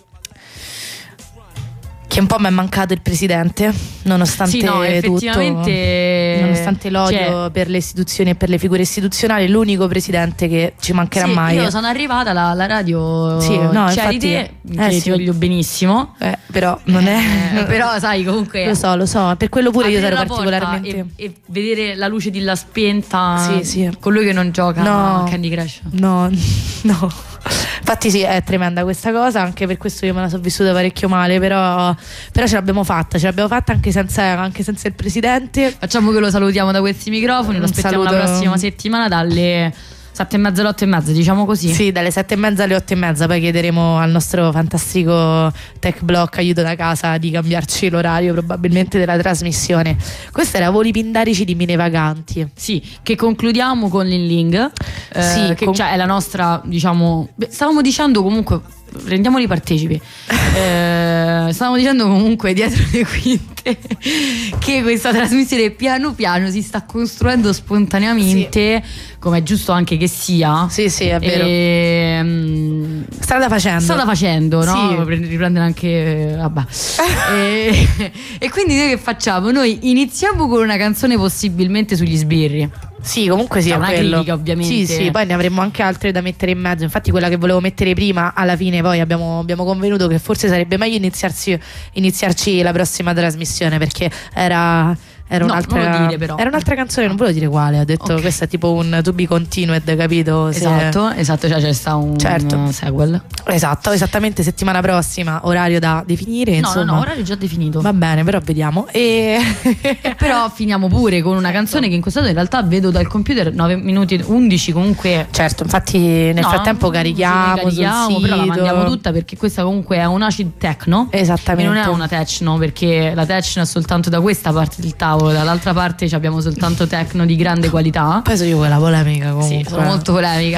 che un po' mi è mancato il presidente, nonostante sì, no, effettivamente, tutto, nonostante l'odio cioè, per le istituzioni e per le figure istituzionali, l'unico presidente che ci mancherà sì, mai. Io sono arrivata alla, alla radio, sì, no, c'eri infatti, te, eh, che sì. ti voglio benissimo, eh, però non è. Eh, però sai, comunque lo so, lo so, per quello pure io ero particolarmente. E, e vedere la luce di là spenta, sì, sì. Colui che non gioca no, a Candy Crush. No, no. Infatti sì, è tremenda questa cosa, anche per questo io me la sono vissuta parecchio male, però, però ce l'abbiamo fatta, ce l'abbiamo fatta anche senza, anche senza il presidente. Facciamo che lo salutiamo da questi microfoni, lo aspettiamo saluto. La prossima settimana dalle sette e mezza alle otto e mezza, diciamo così. Sì, dalle sette e mezza alle otto e mezza. Poi chiederemo al nostro fantastico tech block aiuto da casa di cambiarci l'orario probabilmente della trasmissione. Questa era Voli Pindarici di Mine Vaganti. Sì, che concludiamo con l'In Ling, eh, sì, che com- cioè, è la nostra, diciamo, stavamo dicendo comunque rendiamoli partecipi. eh, eh, stavamo dicendo comunque dietro le quinte che questa trasmissione piano piano si sta costruendo spontaneamente, sì, come è giusto anche che sia. Sì, sì, è vero. E, um, strada facendo. Strada facendo, no? Sì. Per riprendere anche vabbè. e, e quindi noi che facciamo? Noi iniziamo con una canzone possibilmente sugli sbirri. Sì, comunque sì, è è una quello. critica, ovviamente. Sì, sì, poi ne avremmo anche altre da mettere in mezzo. Infatti quella che volevo mettere prima, alla fine poi abbiamo, abbiamo convenuto che forse sarebbe meglio iniziarsi, iniziarci la prossima trasmissione, perché era... Era, no, un'altra, non lo dire, però. Era un'altra canzone, non volevo dire quale. Ho detto, okay, questa è tipo un to be continued, capito? Se... Esatto, esatto, cioè c'è sta un certo. sequel. Esatto, esattamente, settimana prossima, orario da definire. No, insomma. no, no, orario già definito. Va bene, però vediamo. E... però finiamo pure con una canzone che in questo in realtà vedo dal computer nove minuti undici comunque. Certo, infatti nel no, frattempo carichiamo, carichiamo sul però sito. La mandiamo tutta, perché questa comunque è un acid techno. Esattamente. E non è una techno, perché la techno è soltanto da questa parte del tavolo, dall'altra parte abbiamo soltanto techno di grande qualità. Poi sono io quella polemica comunque. Sì, sono molto polemica.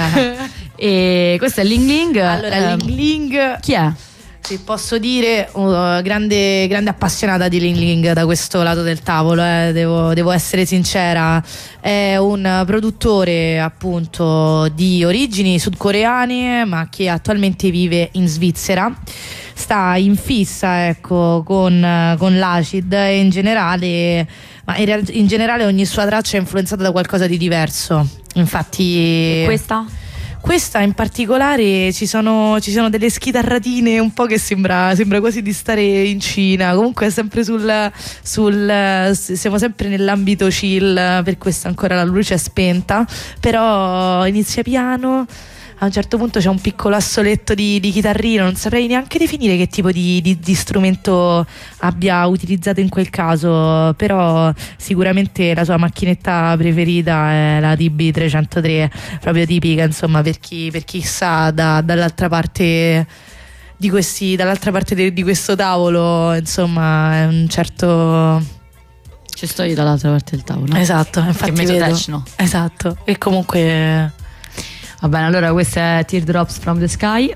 E questo è Ling Ling. Allora, eh, Ling Ling, chi è? Sì, posso dire uh, grande, grande appassionata di Ling Ling da questo lato del tavolo, eh, devo, devo essere sincera. È un produttore appunto di origini sudcoreane, ma che attualmente vive in Svizzera. Sta in fissa, ecco, con, con l'acid e in generale, ma in, real- in generale ogni sua traccia è influenzata da qualcosa di diverso. Infatti, e questa? Questa in particolare ci sono, ci sono delle schitarratine un po' che sembra, sembra quasi di stare in Cina. Comunque è sempre sul, sul siamo sempre nell'ambito chill, per questo ancora la luce è spenta, però inizia piano. A un certo punto c'è un piccolo assoletto di, di chitarrino, non saprei neanche definire che tipo di, di, di strumento abbia utilizzato in quel caso, però sicuramente la sua macchinetta preferita è la D B trecentotre, proprio tipica, insomma, per chi, per chi sa da, dall'altra parte di questi, dall'altra parte de, di questo tavolo, insomma, è un certo... Ci sto io dall'altra parte del tavolo. Esatto, infatti che vedo. Techno. Esatto, e comunque... Va bene, allora questa è Teardrops from the Sky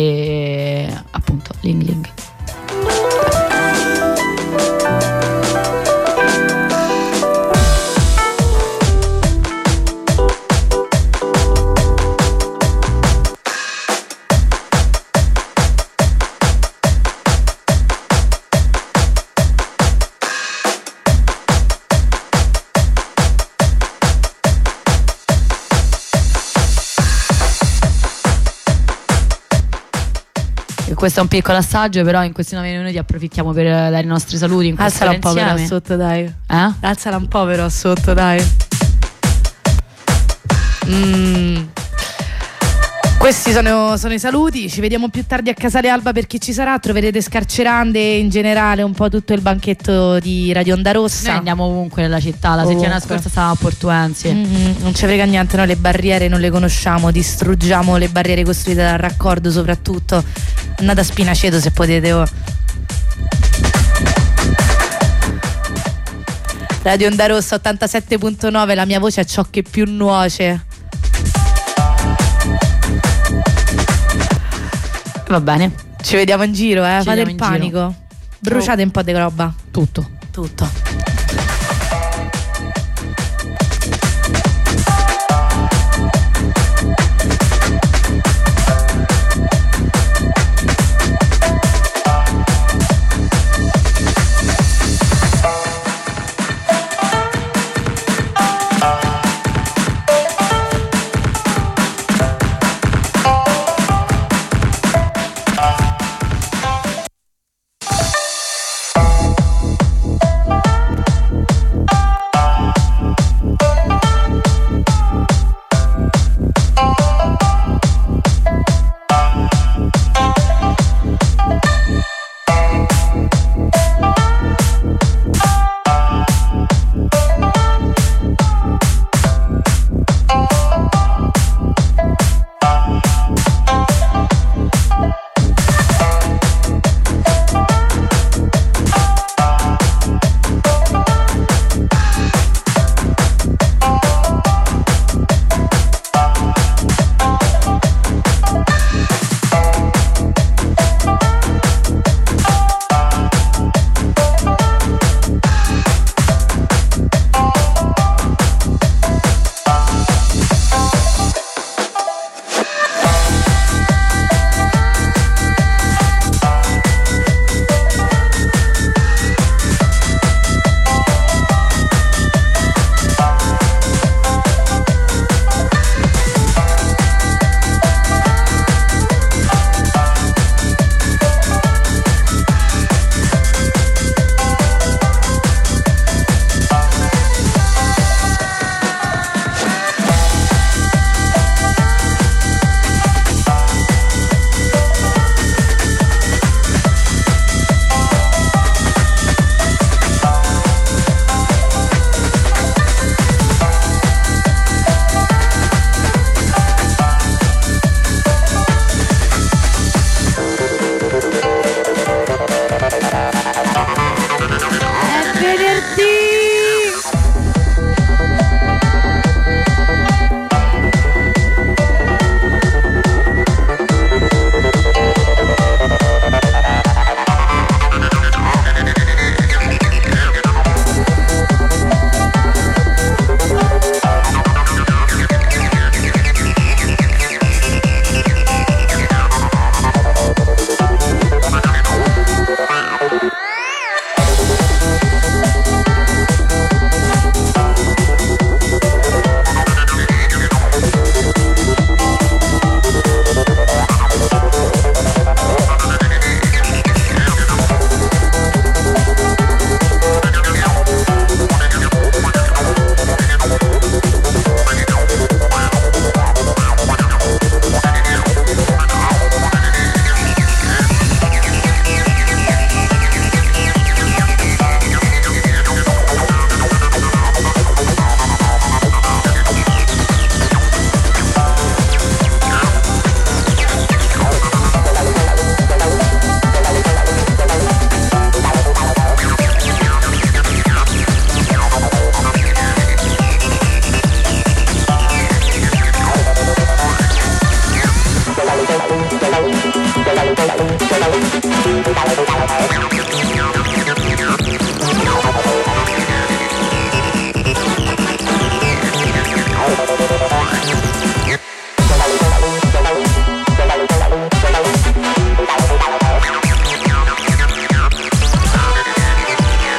e appunto Ling Ling. Questo è un piccolo assaggio, però in questi nove minuti approfittiamo per dare i nostri saluti. In alzala un po' però sotto, dai. Eh? Alzala un po' però sotto, dai. Mm. Questi sono, sono i saluti. Ci vediamo più tardi a Casale Alba per chi ci sarà. Troverete Scarcerande e in generale un po' tutto il banchetto di Radio Onda Rossa. Noi andiamo ovunque nella città. La ovunque. Settimana scorsa stavamo a Portuensi. Mm-hmm. Non ci frega niente, noi le barriere non le conosciamo. Distruggiamo le barriere costruite dal raccordo, soprattutto. Andate a Spinaceto se potete. Oh. Radio Onda Rossa ottantasette virgola nove, la mia voce è ciò che più nuoce. Va bene. Ci vediamo in giro, eh. Ci Fate il in panico. Giro. Bruciate un po' di roba. Tutto. Tutto.